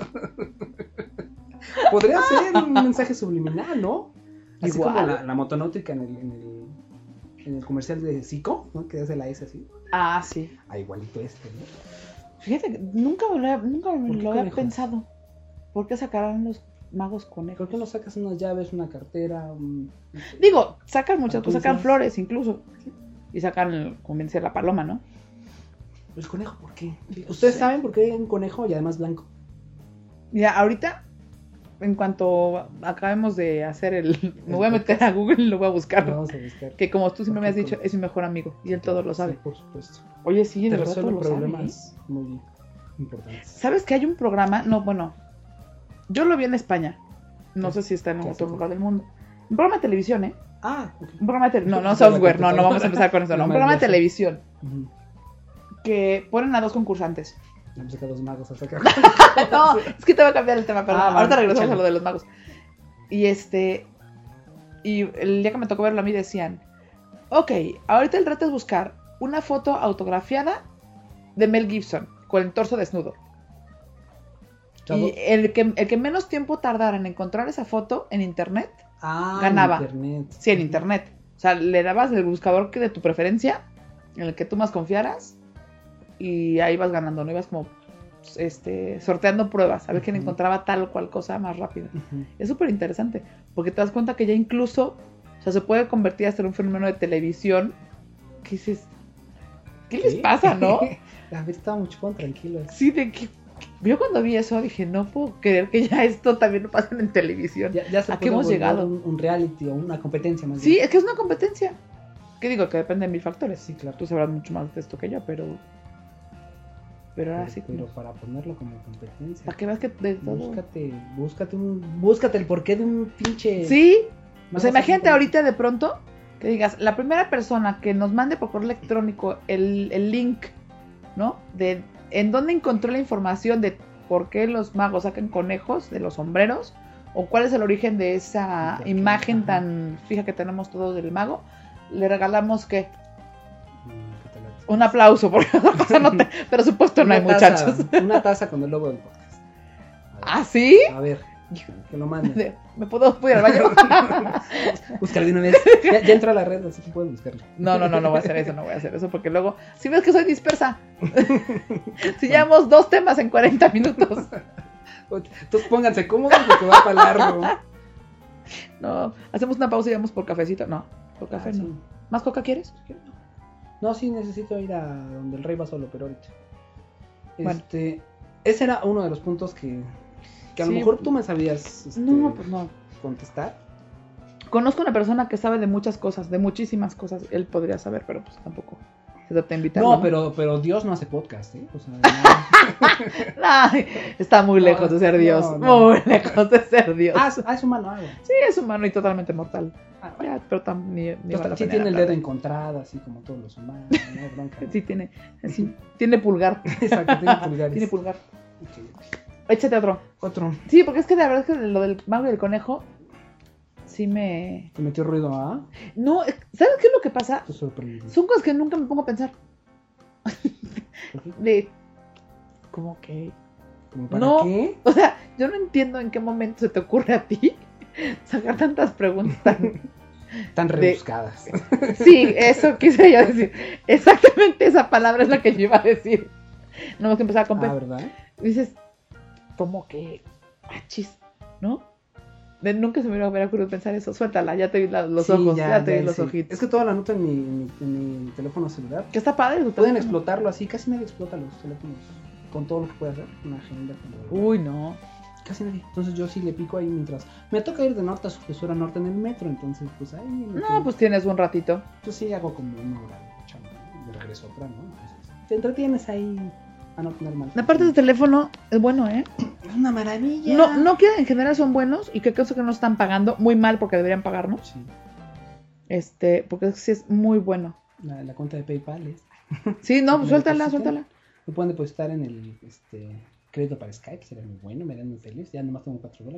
Podría ser un mensaje subliminal, ¿no? Así Igual. como la motonáutica en el comercial de Zico, ¿no? Que hace la S así. Ah, sí. Ah, igualito ¿no? Fíjate, que nunca me qué lo había conejos? pensado. ¿Por qué sacarán los magos ¿Por conejos? qué no sacas unas llaves, una cartera? Digo, sacan muchas cosas, sacan Dulces. flores incluso. Y sacan, como bien decía, la paloma, ¿no? ¿El conejo por qué? Sí, ¿Ustedes sí. saben por qué hay un conejo y además blanco? Mira, ahorita, en cuanto acabemos de hacer me voy a meter a Google y lo voy a buscar. Vamos a buscar. Que como tú siempre me has ¿Por qué dicho, conejo? es mi mejor amigo. Y él todo lo sabe. Sí, por supuesto. Oye, sí, de Te verdad todo resuelve lo sabe, ¿eh? problemas muy importantes. ¿Sabes que hay un programa? No, bueno, yo lo vi en España. No sé si está en Clásico. otro lugar del mundo. Un programa de televisión, ¿eh? Ah, ok. Un programa de televisión. No, no Pues la software, no, no computadora. vamos a empezar con eso. No, un Mal programa de viaje. televisión Ujú. que ponen a dos concursantes. Vamos a sacar dos magos a sacar. No, es que te voy a cambiar el tema, perdón. Ah, vale, Ahorita regresamos échale. a lo de los magos. Y y el día que me tocó verlo a mí decían, ok, ahorita el reto es buscar una foto autografiada de Mel Gibson con el torso desnudo. Chavo. Y el que menos tiempo tardara en encontrar esa foto en internet, Ah, ganaba. En internet. sí, en internet. O sea, le dabas el buscador que de tu preferencia, en el que tú más confiaras, y ahí vas ganando, ¿no? Ibas como sorteando pruebas, a ver quién Ujú. encontraba tal o cual cosa más rápido. Ujú. Es súper interesante, porque te das cuenta que ya incluso, o sea, se puede convertir hasta en un fenómeno de televisión, que dices, ¿qué les pasa, no? A ver, estábamos chupando tranquilos. Sí, de que yo cuando vi eso dije, no puedo creer que ya esto también lo pasen en televisión. Ya se ¿A qué puede hemos volver llegado? Un reality o una competencia más Sí, bien. es que es una competencia. ¿Qué digo? Que depende de mil factores. Sí, claro. Tú sabrás mucho más de esto que yo, pero ahora sí Pero como... para ponerlo como competencia. Para que veas que de todo... Búscate el porqué de un pinche. Sí, o Más sea, fácil imagínate que- ahorita de pronto que digas, la primera persona que nos mande por correo electrónico el link, ¿no? De en dónde encontró la información de por qué los magos sacan conejos de los sombreros, o cuál es el origen de esa ¿Por qué? imagen Ajá. tan fija que tenemos todos del mago, le regalamos ¿qué? ¿Qué te late? Un aplauso, porque otra cosa no te... Presupuesto no hay, Una taza, muchachos. Una taza con el logo del podcast. ¿Ah, sí? A ver, que lo manden. ¿Me puedo ir al baño? Búscalo de una vez. Ya entró a la red, así que pueden buscarlo. No voy a hacer eso, no voy a hacer eso, porque luego, si ves que soy dispersa, si llevamos 2 temas en 40 minutos, Entonces pónganse cómodos porque va para largo. no, hacemos una pausa y vamos por cafecito, no, por café Ah, no. sí. ¿Más coca quieres? No, sí, necesito ir a donde el rey va solo, pero ahorita. Bueno. Ese era uno de los puntos que a lo Sí. mí tú me sabías No, pues no. contestar. Conozco una persona que sabe de muchas cosas, de muchísimas cosas, él podría saber, pero pues tampoco se trata de invitarlo. No, pero Dios no hace podcast, ¿eh? O sea, Ay, está muy lejos de ser Dios, no. muy lejos de ser Dios. es humano algo. Sí, es humano y totalmente mortal. Bueno. Ya, pero ni vale la Sí pena tiene el hablar. dedo encontrado, así como todos los humanos. No hay bronca, ¿no? Sí, tiene pulgar. Exacto, tiene pulgares. Tiene pulgar. Ok. Échate otro. Otro. Sí, porque es que la verdad es que lo del mago y el conejo sí me... Te metió ruido, ¿ah? No, ¿sabes qué es lo que pasa? Te sorprendí. Son cosas que nunca me pongo a pensar. ¿Por qué? De... ¿Cómo que? ¿Como para No. qué? O sea, yo no entiendo en qué momento se te ocurre a ti sacar tantas preguntas tan... Tan de- rebuscadas. Sí, eso quise yo decir. Exactamente esa palabra es la que yo iba a decir. No más que empezar a comprar. ¿Verdad? Dices, ¿cómo que? Achis, ¿no? Nunca se me hubiera ocurrido pensar eso. Suéltala, ya te vi los Sí, ojos, ya te vi los sí. ojitos. Es que toda la nota en mi teléfono celular. Que está padre. tu Pueden teléfono. explotarlo así. Casi nadie explota los teléfonos con todo lo que puede hacer. Una agenda. Uy, no. Casi nadie. Entonces yo sí le pico ahí mientras. Me toca ir de norte a sur a norte en el metro. Entonces, pues ahí. No, pues tienes un ratito. Pues sí, hago como una hora de chamba, ¿no? Y de regreso otra, ¿no? Entonces, te entretienes ahí a no tener mal. Aparte de teléfono, es bueno, ¿eh? Es una maravilla. No que en general son buenos y que creo que no están pagando muy mal porque deberían pagarnos. Sí. Porque sí es muy bueno. La cuenta de PayPal es. Sí, no, pues Me suéltala. depositan. Me pueden depositar en el crédito para Skype, sería muy bueno, me dan muy feliz. Ya nomás tengo $4.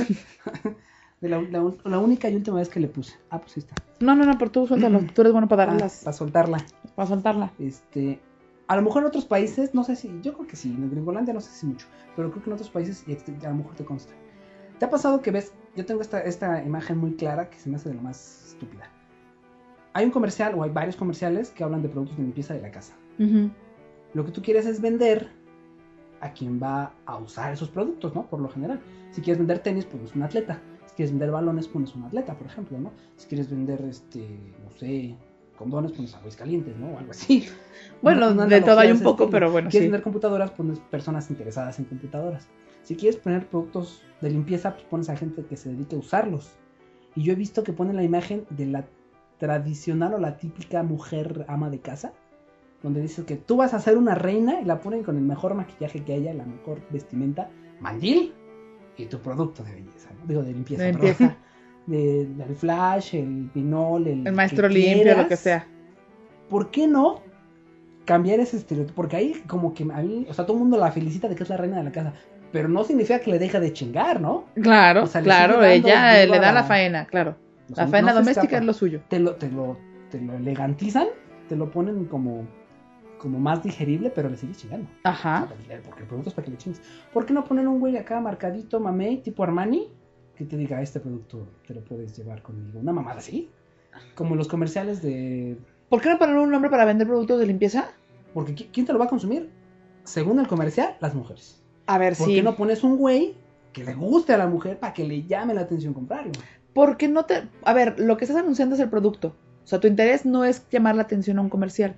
De la única y última vez que le puse. Pues sí está. No, pero tú suéltalo. Tú eres bueno para darlas. Para soltarla. Para soltarla. A lo mejor en otros países, no sé si, yo creo que sí, en Gringolandia no sé si mucho, pero creo que en otros países a lo mejor te consta. ¿Te ha pasado que ves? Yo tengo esta imagen muy clara que se me hace de lo más estúpida. Hay un comercial, o hay varios comerciales que hablan de productos de limpieza de la casa. Uh-huh. Lo que tú quieres es vender a quien va a usar esos productos, ¿no? Por lo general. Si quieres vender tenis, pones un atleta. Si quieres vender balones, pones un atleta, por ejemplo, ¿no? Si quieres vender, no sé, condones, pones Aguascalientes, ¿no? O algo así. Bueno, de todo hay un poco, pero bueno, si quieres sí. vender computadoras, pones personas interesadas en computadoras. Si quieres poner productos de limpieza, pues pones a gente que se dedique a usarlos. Y yo he visto que ponen la imagen de la tradicional o la típica mujer ama de casa, donde dice que tú vas a ser una reina y la ponen con el mejor maquillaje que haya, la mejor vestimenta, mandil y tu producto de belleza, ¿no? Digo, de limpieza. De limpieza. Del flash, el pinol, el maestro que limpio, quieras. lo que sea. ¿Por qué no cambiar ese estereotipo? Porque ahí como que a mí, o sea, todo el mundo la felicita de que es la reina de la casa, pero no significa que le deja de chingar, ¿no? Claro, O sea, claro, ella le da la faena, claro. O sea, La faena no se doméstica escapa. es lo suyo. Te lo elegantizan, te lo ponen como más digerible, pero le sigues chingando. Ajá. O sea, porque el producto es para que le chingues. ¿Por qué no ponen un güey acá marcadito, mamey, tipo Armani, que te diga, este producto te lo puedes llevar conmigo? Una mamada así. Como los comerciales de... ¿Por qué no poner un nombre para vender productos de limpieza? Porque ¿quién te lo va a consumir? Según el comercial, las mujeres. A ver, ¿Por sí. qué no pones un güey que le guste a la mujer para que le llame la atención comprarlo? Porque no te... A ver, lo que estás anunciando es el producto. O sea, tu interés no es llamar la atención a un comercial.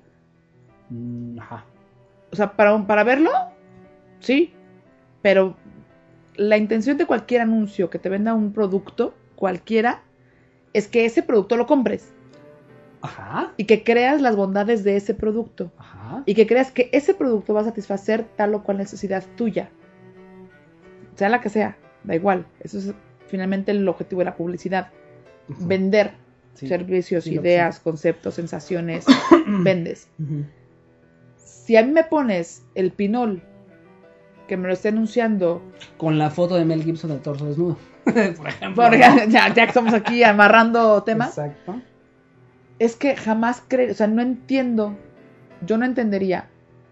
Ajá. O sea, para verlo, sí. Pero la intención de cualquier anuncio que te venda un producto, cualquiera, es que ese producto lo compres. Ajá. Y que creas las bondades de ese producto. Ajá. Y que creas que ese producto va a satisfacer tal o cual necesidad tuya. Sea la que sea, da igual. Eso es finalmente el objetivo de la publicidad. Ujú. Vender Sí. servicios, Sí, lo ideas, conceptos, sensaciones. Vendes. Ujú. Si a mí me pones el pinol que me lo esté anunciando, Con la foto de Mel Gibson del torso desnudo. Por ejemplo. porque ya que estamos aquí amarrando temas, Exacto. es que jamás o sea, no entiendo, yo no entendería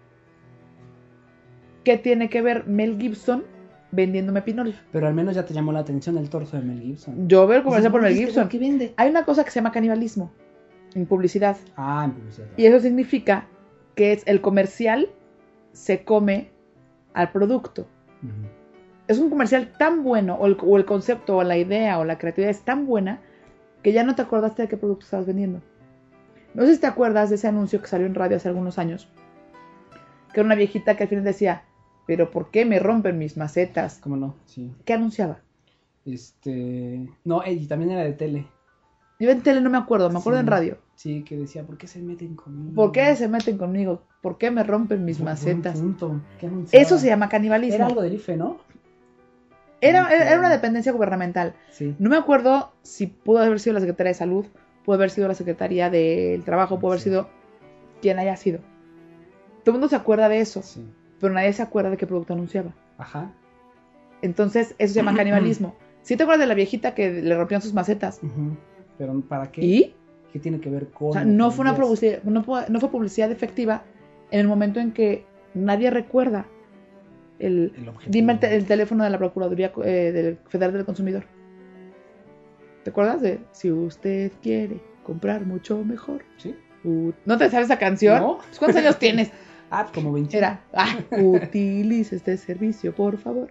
qué tiene que ver Mel Gibson vendiéndome pinol. Pero al menos ya te llamó la atención el torso de Mel Gibson. Yo veo el comercial por Mel Dices, Gibson. ¿qué vende? Hay una cosa que se llama canibalismo en publicidad. En publicidad. Y eso significa que el comercial se come al producto. Ujú. Es un comercial tan bueno, o el concepto, o la idea, o la creatividad es tan buena, que ya no te acordaste de qué producto estabas vendiendo. No sé si te acuerdas de ese anuncio que salió en radio hace algunos años, que era una viejita que al final decía, pero ¿por qué me rompen mis macetas? ¿Cómo no? Sí. ¿Qué anunciaba? No, y también era de tele. Yo en tele no me acuerdo, me acuerdo Sí. en radio. Sí, que decía, ¿por qué se meten conmigo? ¿Por qué se meten conmigo? ¿Por qué me rompen mis Buen macetas? punto. ¿Qué anunciaba? Eso se llama canibalismo. Era algo del IFE, ¿no? Era una dependencia gubernamental. Sí. No me acuerdo si pudo haber sido la Secretaría de Salud, pudo haber sido la Secretaría del Trabajo, pudo haber Sí. sido quien haya sido. Todo el mundo se acuerda de eso, Sí. pero nadie se acuerda de qué producto anunciaba. Ajá. Entonces, eso se llama canibalismo. ¿Sí te acuerdas de la viejita que le rompían sus macetas? Ujú. Pero ¿para qué? ¿Y? ¿Qué tiene que ver con...? O sea, lo no que fue una vendías? publicidad, no fue publicidad efectiva en el momento en que nadie recuerda El objetivo. Dime el teléfono de la Procuraduría del Federal del Consumidor. ¿Te acuerdas de si usted quiere comprar mucho mejor? ¿Sí? ¿No te sabes esa canción? No. ¿Cuántos años tienes? Como 20. Era, utilice este servicio, por favor.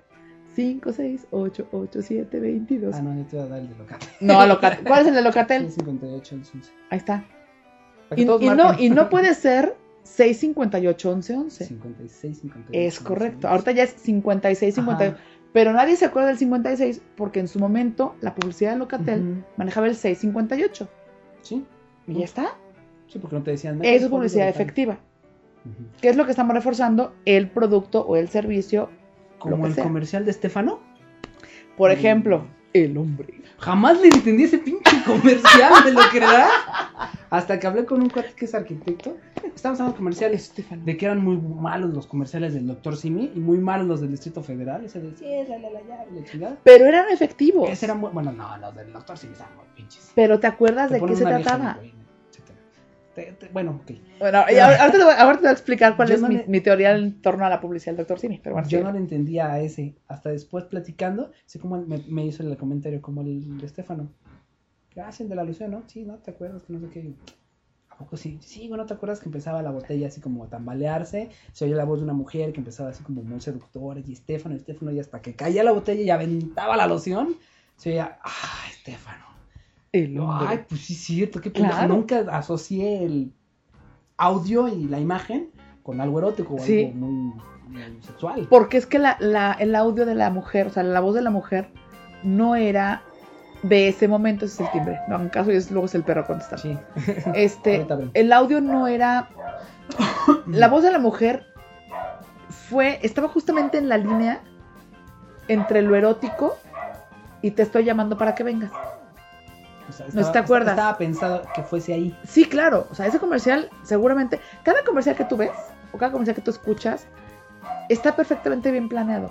5688722. No, yo te voy a dar el de Locatel. No, Locatel. ¿Cuál es el de Locatel? 58, 11. Ahí está. Para que todos Y marquen. no puede ser 658-1111. 56, 58. Es correcto. Ahorita ya es 56, 58. Ajá. Pero nadie se acuerda del 56 porque en su momento la publicidad de Locatel Ujú. manejaba el 658. Sí. Y ya está. Sí, porque no te decían... Eso es publicidad efectiva. Ujú. ¿Qué es lo que estamos reforzando? El producto o el servicio. Como lo que el sea. comercial de Estefano. Por ejemplo, el hombre. Jamás le entendí ese pinche comercial, ¿me lo creerás? Hasta que hablé con un cuate que es arquitecto, estábamos hablando de comerciales, Estefano. de que eran muy malos los comerciales del Dr. Simi y muy malos los del Distrito Federal. Ese de, sí, la chingada. Pero eran efectivos. Ese era muy, bueno, no, los del Dr. Simi estaban muy pinches. Pero ¿te acuerdas Te de qué ponen se una vieja trataba? en el güey, etcétera. Bueno, ok. Bueno, y ahorita te voy a explicar cuál Yo es no mi, le- mi teoría en torno a la publicidad del Dr. Simi. Pero bueno, Yo sí. no le entendía a ese, hasta después platicando, así como me hizo el comentario, como el de Estefano. Que hacen de la alusión, ¿no? Sí, ¿no? ¿Te acuerdas que no sé qué? ¿A poco sí? Sí, bueno, ¿te acuerdas que empezaba la botella así como a tambalearse? Se oía la voz de una mujer que empezaba así como muy seductora, y Estefano, y hasta que caía la botella y aventaba la loción, se oía, Estefano. El Yo, hombre. ay, pues sí es cierto, qué pendejo. Claro. Nunca asocié el audio y la imagen con algo erótico o Sí. algo muy sexual. Porque es que el audio de la mujer, o sea, la voz de la mujer no era de ese momento, ese es el timbre. No, en caso luego es el perro contestando. Sí. Ahorita ven. El audio no era. La voz de la mujer estaba justamente en la línea entre lo erótico y te estoy llamando para que vengas. O sea, No, ¿te acuerdas? Estaba pensado que fuese ahí. Sí, claro. O sea, ese comercial, seguramente, cada comercial que tú ves o cada comercial que tú escuchas está perfectamente bien planeado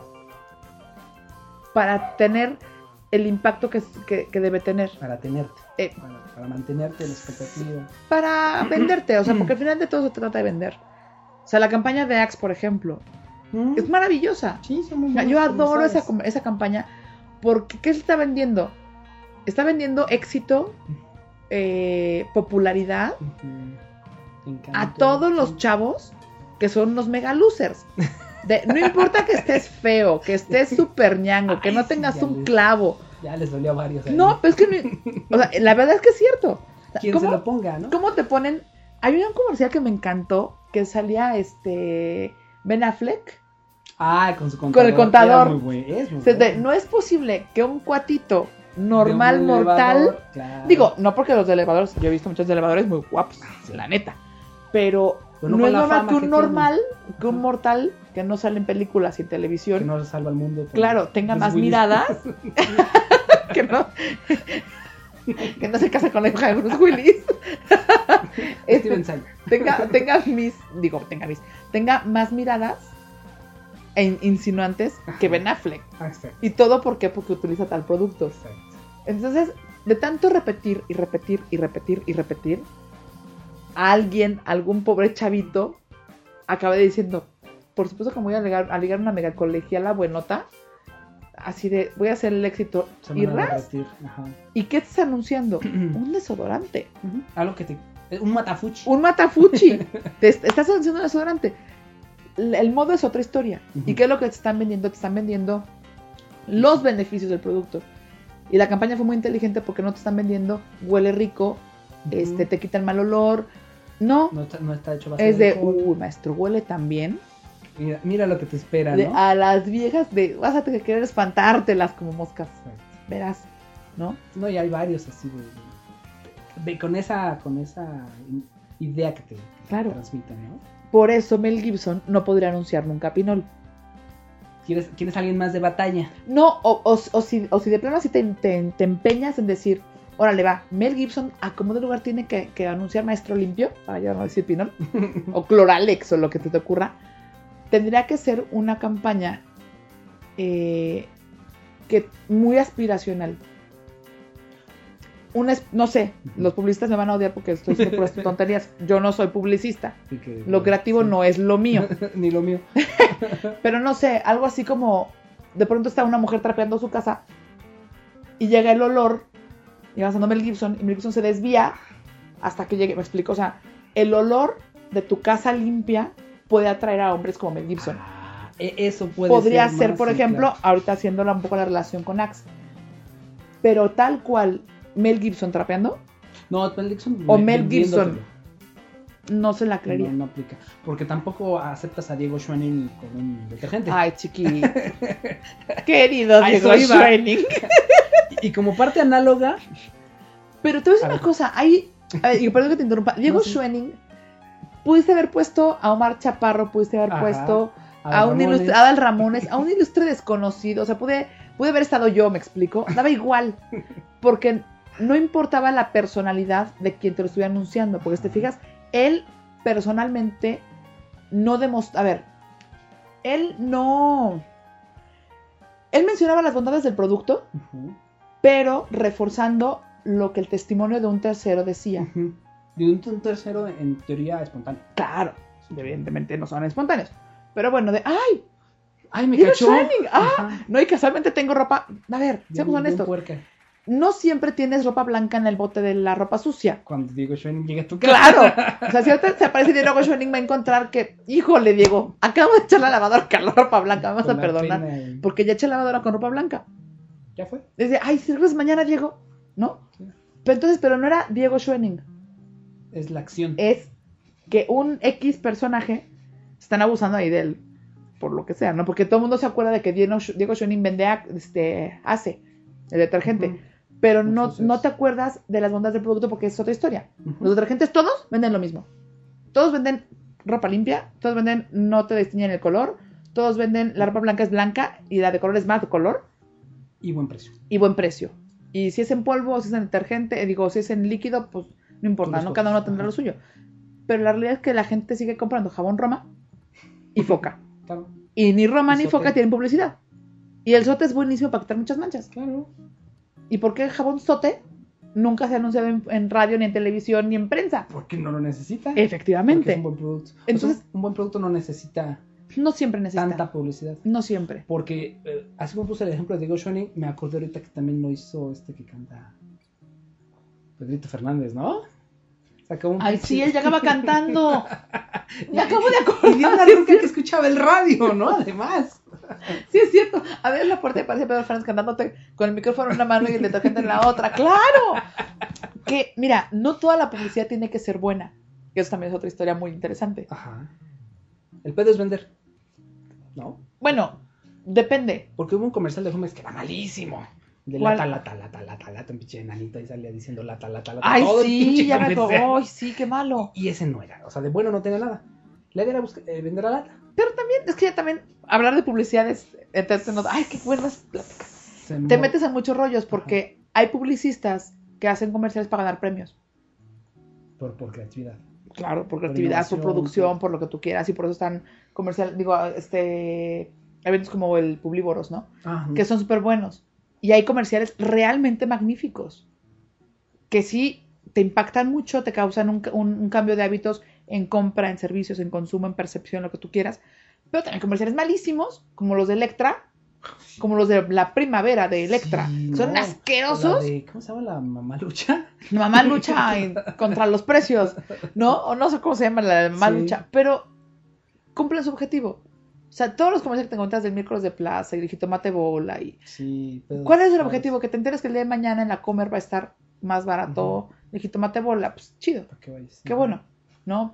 para tener el impacto que debe tener. Para tenerte. Eh, Para mantenerte en la expectativa. para venderte, o sea, porque al final de todo se trata de vender. O sea, la campaña de Axe, por ejemplo, es maravillosa. Sí, son muy O sea, buenos yo adoro comerciales. esa campaña porque ¿qué se está vendiendo? Está vendiendo éxito, popularidad Encanto, a todos los sí. chavos que son los mega losers. No importa que estés feo, que estés súper ñango, que Ay, no sí, tengas ya un ves. clavo. Ya les dolió a varios. ahí. No, pero es que o sea, la verdad es que es cierto. O sea, Quien se lo ponga, ¿no? ¿Cómo te ponen? Hay un comercial que me encantó, que salía Ben Affleck. Con su Con el contador. Era muy bueno, es muy O sea, bueno. no es posible que un cuatito normal, De un mortal. elevador, claro. Digo, no porque los elevadores, yo he visto muchos elevadores muy guapos, la neta. Pero Pero no no con es la normal fama que que un tiene. normal, que un mortal que no sale en películas y en que televisión, no salva al mundo. con claro, tenga Bruce más Willis. miradas, que no se casa con la hija de Bruce Willis. Steven Seagal. tenga más miradas e insinuantes que Ben Affleck. Exacto. ¿Y todo por qué? Porque utiliza tal producto. Exacto. Entonces, de tanto repetir y repetir y repetir y repetir, algún pobre chavito, acaba diciendo, por supuesto que me voy a ligar una mega colegiala buenota, así de, voy a hacer el éxito. Se Y van a ras, derretir, ajá. ¿y qué estás anunciando? Un desodorante. Ujú. Algo que te... Un matafuchi. Un matafuchi. Estás anunciando un desodorante. El modo es otra historia. Ujú. ¿Y qué es lo que te están vendiendo? Te están vendiendo los beneficios del producto. Y la campaña fue muy inteligente porque no te están vendiendo huele rico, Ujú. te quita el mal olor. No, No está hecho base es de, alcohol. maestro, huele tan bien. Mira lo que te espera, De, ¿no? a las viejas vas a querer espantártelas como moscas. Exacto. Verás, ¿no? No, y hay varios así con esa idea que te Claro. transmiten, ¿no? Por eso Mel Gibson no podría anunciar nunca Pinol. ¿Quieres alguien más de batalla? No, o si de plano así te empeñas en decir, órale va, Mel Gibson, ¿a cómo de lugar tiene que anunciar Maestro Limpio? Para ya no decir Pinol. O Cloralex o lo que te ocurra. Tendría que ser una campaña que muy aspiracional. No sé, los publicistas me van a odiar porque estoy diciendo puras tonterías. Yo no soy publicista. Así que, Lo creativo sí. no es lo mío. Ni lo mío. Pero no sé, algo así como de pronto está una mujer trapeando su casa y llega el olor, y va pasando Mel Gibson, y Mel Gibson se desvía hasta que llegue, me explico, o sea, el olor de tu casa limpia puede atraer a hombres como Mel Gibson. Eso puede Podría ser, más, por sí, ejemplo, claro. ahorita haciéndola un poco la relación con Axe, pero tal cual Mel Gibson trapeando, No, Mel Gibson. O Mel vendiéndotelo. Gibson. no se la creería. No aplica. Porque tampoco aceptas a Diego Schwenning con un detergente. Ay, chiqui. Querido A Diego eso iba. Schwenning. Y como parte análoga. Pero te voy a decir A una ver. cosa, y perdón que te interrumpa, Diego No, sí. Schwenning, pudiste haber puesto a Omar Chaparro, pudiste haber Ajá. puesto A a un Ramones. ilustre, a Adal Ramones, a un ilustre desconocido, o sea, pude haber estado yo, me explico, daba igual, porque no importaba la personalidad de quien te lo estuviera anunciando, porque si te fijas, él personalmente no demostró, a ver, él mencionaba las bondades del producto, pero reforzando lo que el testimonio de un tercero decía. De un tercero, en teoría, espontáneo. Claro, evidentemente no son espontáneos, pero bueno, de, ¡ay, me Diego cachó! Schwenning, no, y casualmente tengo ropa, a ver, seamos honestos, no siempre tienes ropa blanca en el bote de la ropa sucia. Cuando Diego Schwenning llegue a tu casa. Claro, o sea, si ahorita se aparece Diego Schwenning va a encontrar que, híjole, Diego, acabo de echar la lavadora con la ropa blanca, me vas a perdonar, porque ya eché la lavadora con ropa blanca. ¿Ya fue? Desde, si regresas mañana, Diego, ¿no? Sí. Pero no era Diego Schwenning. Es la acción. Es que un X personaje están abusando ahí de él, por lo que sea, ¿no? Porque todo el mundo se acuerda de que Diego Schwenning vende Ace, el detergente, pero no te acuerdas de las bondades del producto porque es otra historia. Los detergentes todos venden lo mismo. Todos venden ropa limpia, todos venden no te destiñen el color, todos venden la ropa blanca es blanca y la de color es más de color. Y buen precio. Y si es en polvo o si es en detergente, si es en líquido, pues no importa, ¿no? Cada uno tendrá lo suyo. Pero la realidad es que la gente sigue comprando jabón Roma y Foca. Claro. Y ni Roma ni Foca tienen publicidad. Y el Sote es buenísimo para quitar muchas manchas. Claro. ¿Y por qué el jabón Sote nunca se ha anunciado en radio, ni en televisión, ni en prensa? Porque no lo necesita. Efectivamente. Porque es un buen producto. Entonces, un buen producto no necesita... No siempre necesita tanta publicidad. No siempre. Porque, así como puse el ejemplo de Diego Schwenning, me acordé ahorita que también lo hizo que canta Pedrito Fernández, ¿no? Sí, él llegaba cantando. Me acabo de acordar. Y dio una ruca que escuchaba el radio, ¿no? Además. Sí, es cierto. A ver la puerta y aparece Pedro Fernández cantándote con el micrófono en una mano y el detergente en la otra. ¡Claro! Que, mira, no toda la publicidad tiene que ser buena. Que eso también es otra historia muy interesante. Ajá. El pedo es vender, ¿no? Bueno, depende. Porque hubo un comercial de Jumex que era malísimo. De lata, un pinche enanito ahí salía diciendo lata. Ay, todo sí, ya me tocó. Ay, sí, qué malo. Y ese no era, o sea, de bueno no tenía nada. La idea era vender la lata. Pero también, es que ya también, hablar de publicidades, ay, qué buenas pláticas. Te metes en muchos rollos porque hay publicistas que hacen comerciales para ganar premios. Por creatividad. Claro, por creatividad, por producción, por lo que tú quieras, y por eso están eventos como el Publiboros, ¿no? Que son súper buenos. Y hay comerciales realmente magníficos, que sí te impactan mucho, te causan un cambio de hábitos en compra, en servicios, en consumo, en percepción, lo que tú quieras. Pero también comerciales malísimos, como los de Electra, como los de la primavera de Electra. Sí, son asquerosos. ¿Cómo se llama la mamá lucha? La mamá lucha contra los precios, ¿no? O no sé cómo se llama la mamá lucha, pero cumplen su objetivo. O sea, todos los comerciales que te encuentras del miércoles de plaza y el jitomate bola y... Sí, pero ¿cuál es el objetivo? Que te enteres que el día de mañana en la Comer va a estar más barato el jitomate bola. Pues chido. Qué bueno, ¿no?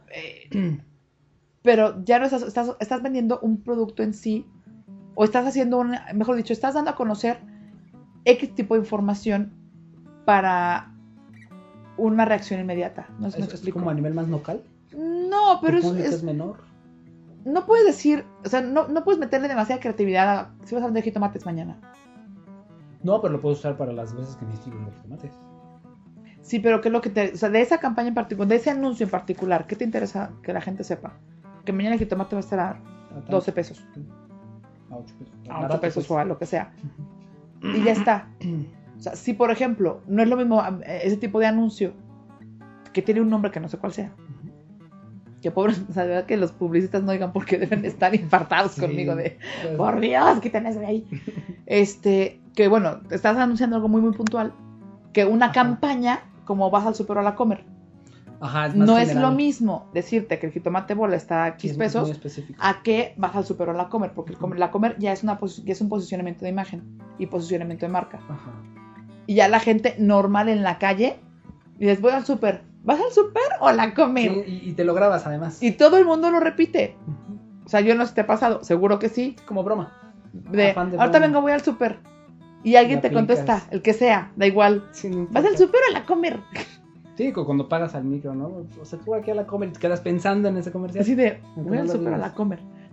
Pero ya no estás vendiendo un producto en sí, o estás haciendo mejor dicho, estás dando a conocer X tipo de información para una reacción inmediata. No sé si me explico. ¿Es como a nivel más local? No, pero es menor. No puedes decir, o sea, no puedes meterle demasiada creatividad si vas a vender jitomates mañana. No, pero lo puedes usar para las veces que necesites vender jitomates. Sí, pero ¿qué es lo que o sea, de esa campaña en particular, de ese anuncio en particular, ¿qué te interesa que la gente sepa? Que mañana el jitomate va a estar a 12 pesos. A 8 pesos. A 8 pesos o a lo que sea. Y ya está. O sea, si por ejemplo, no es lo mismo ese tipo de anuncio que tiene un nombre que no sé cuál sea. Que pobres, o sea, de verdad que los publicistas no digan porque deben estar infartados conmigo de, por Dios, quiten eso de ahí. Que bueno, estás anunciando algo muy, muy puntual, que una campaña como vas al super o a la Comer. Ajá, no general. Es lo mismo decirte que el jitomate bola está a X pesos a que vas al super o a la Comer, porque la Comer ya es un posicionamiento de imagen y posicionamiento de marca. Ajá. Y ya la gente normal en la calle, y les voy al super. ¿Vas al súper o a la Comer? Sí, y te lo grabas además. Y todo el mundo lo repite. O sea, yo no sé si te ha pasado, seguro que sí. Como broma. Ahorita vengo, voy al súper. Y alguien te contesta, el que sea, da igual. Sí, no ¿vas al súper o a la Comer? Sí, cuando pagas al micro, ¿no? O sea, tú aquí a la Comer y te quedas pensando en ese comercial. Así de, voy al súper o a la Comer.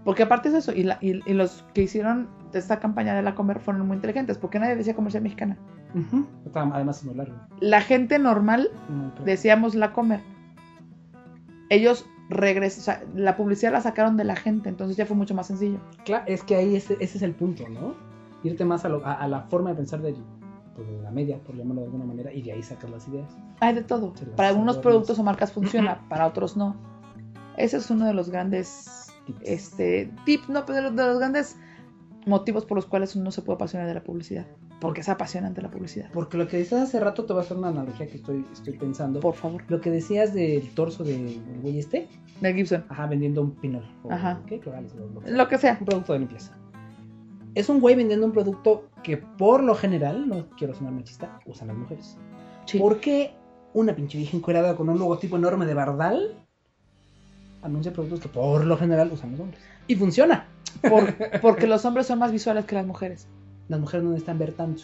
Porque aparte es eso, y los que hicieron esta campaña de la Comer fueron muy inteligentes, porque nadie decía comercial mexicana. Uh-huh. Además es muy largo. La gente normal decíamos la Comer. Ellos regresan, o sea, la publicidad la sacaron de la gente, entonces ya fue mucho más sencillo. Claro, es que ahí ese es el punto, ¿no? Irte más a la forma de pensar de la media, por llamarlo de alguna manera, y de ahí sacar las ideas. Hay de todo. Para algunos productos o marcas funciona, para otros no. Ese es uno de los grandes tips, no, pero de los grandes motivos por los cuales uno se puede apasionar de la publicidad. Porque es apasionante la publicidad. Porque lo que decías hace rato, te voy a hacer una analogía que estoy pensando. Por favor. Lo que decías del torso del güey Mel Gibson. Ajá, vendiendo un pinol. Ajá. ¿Qué? Clorales, lo que sea. Un producto de limpieza. Es un güey vendiendo un producto que por lo general, no quiero sonar machista, usan las mujeres. Sí. ¿Por qué una pinche vieja encuerada con un logotipo enorme de Bardal anuncia productos que por lo general usan los hombres? Y funciona. Porque los hombres son más visuales que las mujeres. Las mujeres no necesitan ver tanto.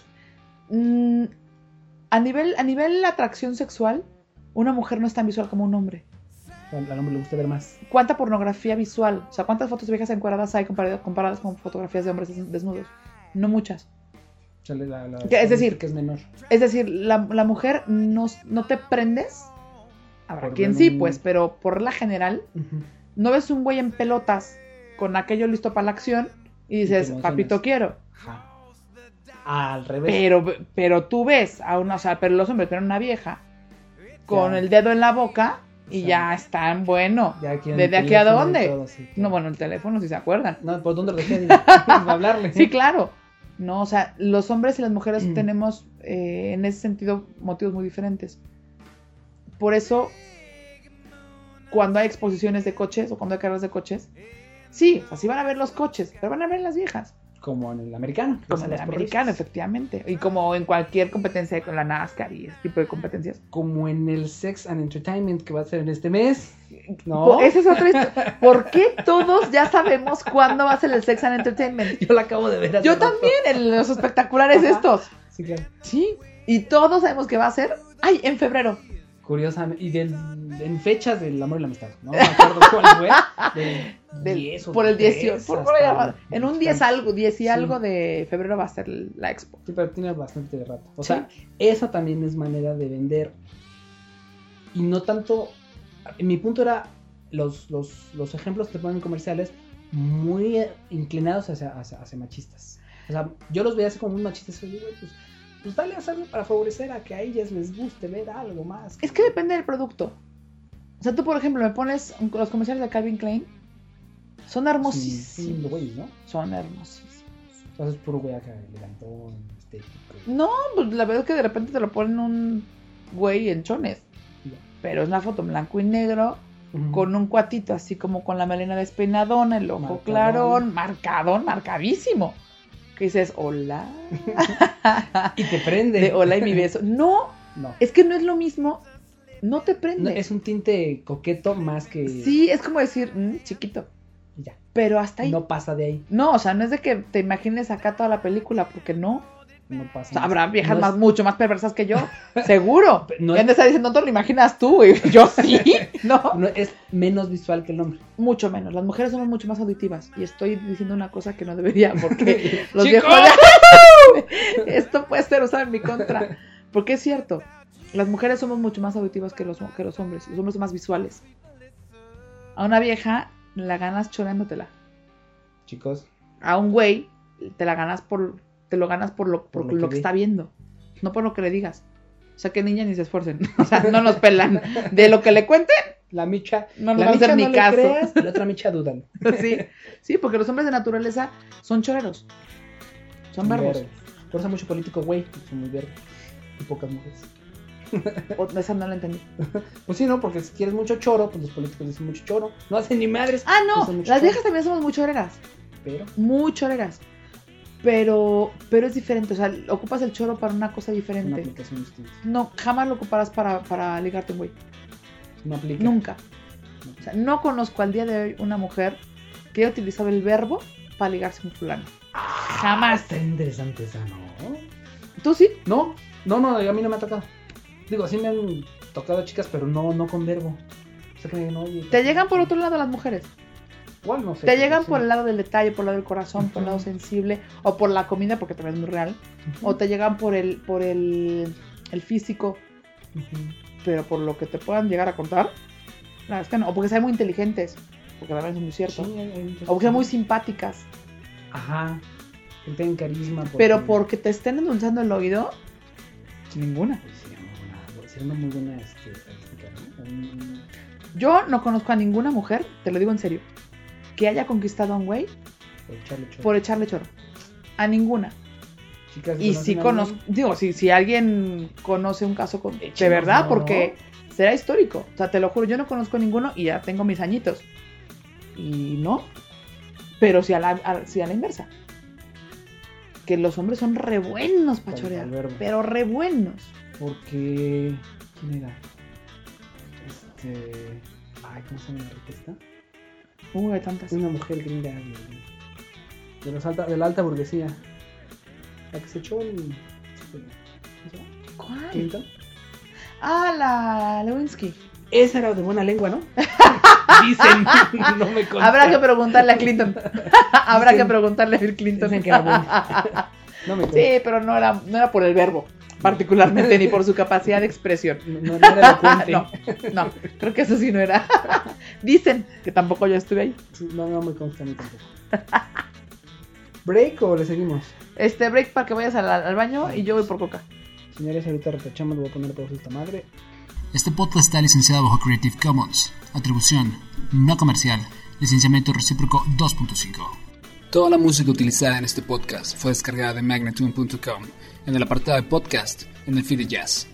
A nivel atracción sexual, una mujer no es tan visual como un hombre. Al hombre le gusta ver más. ¿Cuánta pornografía visual? O sea, ¿cuántas fotos de viejas encuadradas hay comparadas con fotografías de hombres desnudos? No muchas. O sea, Es decir, que es menor. Es decir, la mujer no te prendes. Habrá Por quien ver sí, un- pues, pero por la general, Uh-huh. no ves un güey en pelotas con aquello listo para la acción y dices, te emocionas. papito, quiero. Ajá. Al revés. Pero tú ves a una, o sea, pero los hombres ven a una vieja con Ya. el dedo en la boca y Sí. ya están, bueno. Ya aquí en ¿Desde el aquí a teléfono y dónde? todo, sí, claro. No, bueno, el teléfono, si se acuerdan. No, ¿por dónde lo dejé? Para hablarle. Sí, claro. No, o sea, los hombres y las mujeres Mm. tenemos en ese sentido motivos muy diferentes. Por eso, cuando hay exposiciones de coches o cuando hay carreras de coches, sí, o sea, sí van a ver los coches, pero van a ver las viejas. Como en el americano. que Como hacen en el las americano, porristas. efectivamente. Y como en cualquier competencia con la NASCAR y ese tipo de competencias. Como en el Sex and Entertainment que va a ser en este mes. No. Esa es otra historia. ¿Por qué todos ya sabemos cuándo va a ser el Sex and Entertainment? Yo la acabo de ver. hace Yo rato. también, en los espectaculares Ajá. estos. Sí, claro. Sí. Y todos sabemos que va a ser. ¡Ay! En febrero. Curiosamente. Y en fechas del amor y la amistad. No me acuerdo cuál fue. Del 10 o Por el 3 18. Por hasta allá, el- en un 10 algo, 10 y Sí. algo de febrero va a ser la expo. Sí, pero tiene bastante de rato. O Sí. sea, esa también es manera de vender. Y no tanto. Mi punto era los ejemplos que te ponen comerciales muy inclinados hacia machistas. O sea, yo los veía así como muy machistas. Oye, güey, pues dale a hacerlo para favorecer a que a ellas les guste ver algo más. Es que depende del producto. O sea, tú, por ejemplo, me pones los comerciales de Calvin Klein. Son hermosísimos. Sí, güey, ¿no? Son hermosísimos. Entonces es puro güey acá, elegantón, estético. No, pues la verdad es que de repente te lo ponen un güey en chones. Ya. Pero es una foto en blanco y negro, Ujú. con un cuatito así como con la melena despeinadona, el ojo Marcadón. clarón, marcadísimo. Que dices, hola. Y te prende. De hola y mi beso. No, No. es que no es lo mismo. No te prende. No, es un tinte coqueto más que. Sí, es como decir, chiquito. Ya. Pero hasta ahí. No pasa de ahí. No, o sea, no es de que te imagines acá toda la película, porque no. No pasa. O sea, habrá viejas No es- mucho más perversas que yo, seguro. No Y es- han de estar diciendo, no te lo imaginas tú, güey. Yo sí, no. No, es menos visual que el hombre. Mucho menos. Las mujeres somos mucho más auditivas. Y estoy diciendo una cosa que no debería, porque los ¡Chicos! viejos. Esto puede ser usado en mi contra. Porque es cierto. Las mujeres somos mucho más auditivas que los hombres. Los hombres son más visuales. A una vieja la ganas choreándotela. Chicos, A un güey te lo ganas por lo Por lo que que ve. está viendo. No por lo que le digas. O sea, que niñas ni se esfuercen. O sea, no nos pelan. De lo que le cuente, la micha. no nos la van a hacer micha ni no le caso. creas, y la otra micha dudan. Sí, porque los hombres de naturaleza son choreros. Son barbos. Verdes. Por eso mucho político, güey. Son muy verdes. Y pocas mujeres. O, esa no la entendí. Pues sí, ¿no? Porque si quieres mucho choro, pues los políticos dicen mucho choro. No hacen ni madres. Ah, pues no. son mucho Las choro. viejas también somos muy choreras. Pero. Muy choreras. Pero es diferente. O sea, ocupas el choro para una cosa Una diferente. aplicación distinta. No, jamás lo ocuparás para ligarte un güey. No aplica. Nunca. O sea, no conozco al día de hoy una mujer que haya utilizado el verbo para ligarse a un fulano. Jamás. Está interesante esa, ¿no? ¿Tú sí? No, a mí no me ha tocado. Digo, sí me han tocado chicas, pero no con verbo. O sea que no, oye, Te llegan por otro lado las mujeres. Igual no sé. Te llegan por el lado del detalle, por el lado del corazón, por el lado sensible, o por la comida, porque también es muy real, o te llegan por el físico, pero por lo que te puedan llegar a contar, la verdad es que no, o porque sean muy inteligentes, porque también es muy cierto, Sí, hay o porque sean muy simpáticas, Ajá. Que tengan carisma. pero porque te estén endulzando el oído, ninguna. Pues sería una muy buena estadística, ¿no? Yo no conozco a ninguna mujer, te lo digo en serio, que haya conquistado a un güey por echarle choro. A ninguna. Chicas, Y si conozco, digo, si alguien conoce un caso de Échenos, verdad, ¿no? porque será histórico. O sea, te lo juro, yo no conozco ninguno y ya tengo mis añitos. Y no. Pero sí a la inversa. Que los hombres son re buenos para chorear. Al verbo. Pero re buenos. Porque. ¿Quién era? Ay, ¿cómo se llama la respuesta? Hay tantas. Una mujer gringa de la alta burguesía. La que se echó el. ¿Cómo se llama? ¿Cuál? Clinton. La Lewinsky. Esa era de buena lengua, ¿no? Dicen. No me consta. Habrá que preguntarle a Clinton. Habrá Dicen- que preguntarle a Bill Clinton. Dicen que era buena. No me consta. Sí, pero no era por el verbo, particularmente, ni por su capacidad de expresión. No era elocuente. No, creo que eso sí no era. Dicen que tampoco yo estuve ahí. Sí, no me consta a mí tampoco. ¿Break o le seguimos? Break para que vayas al baño y yo voy por coca. Señores, ahorita retachamos, voy a poner pausa a esta madre. Este podcast está licenciado bajo Creative Commons. Atribución no comercial. Licenciamiento recíproco 2.5. Toda la música utilizada en este podcast fue descargada de Magnatune.com en el apartado de podcast en el feed de Jazz.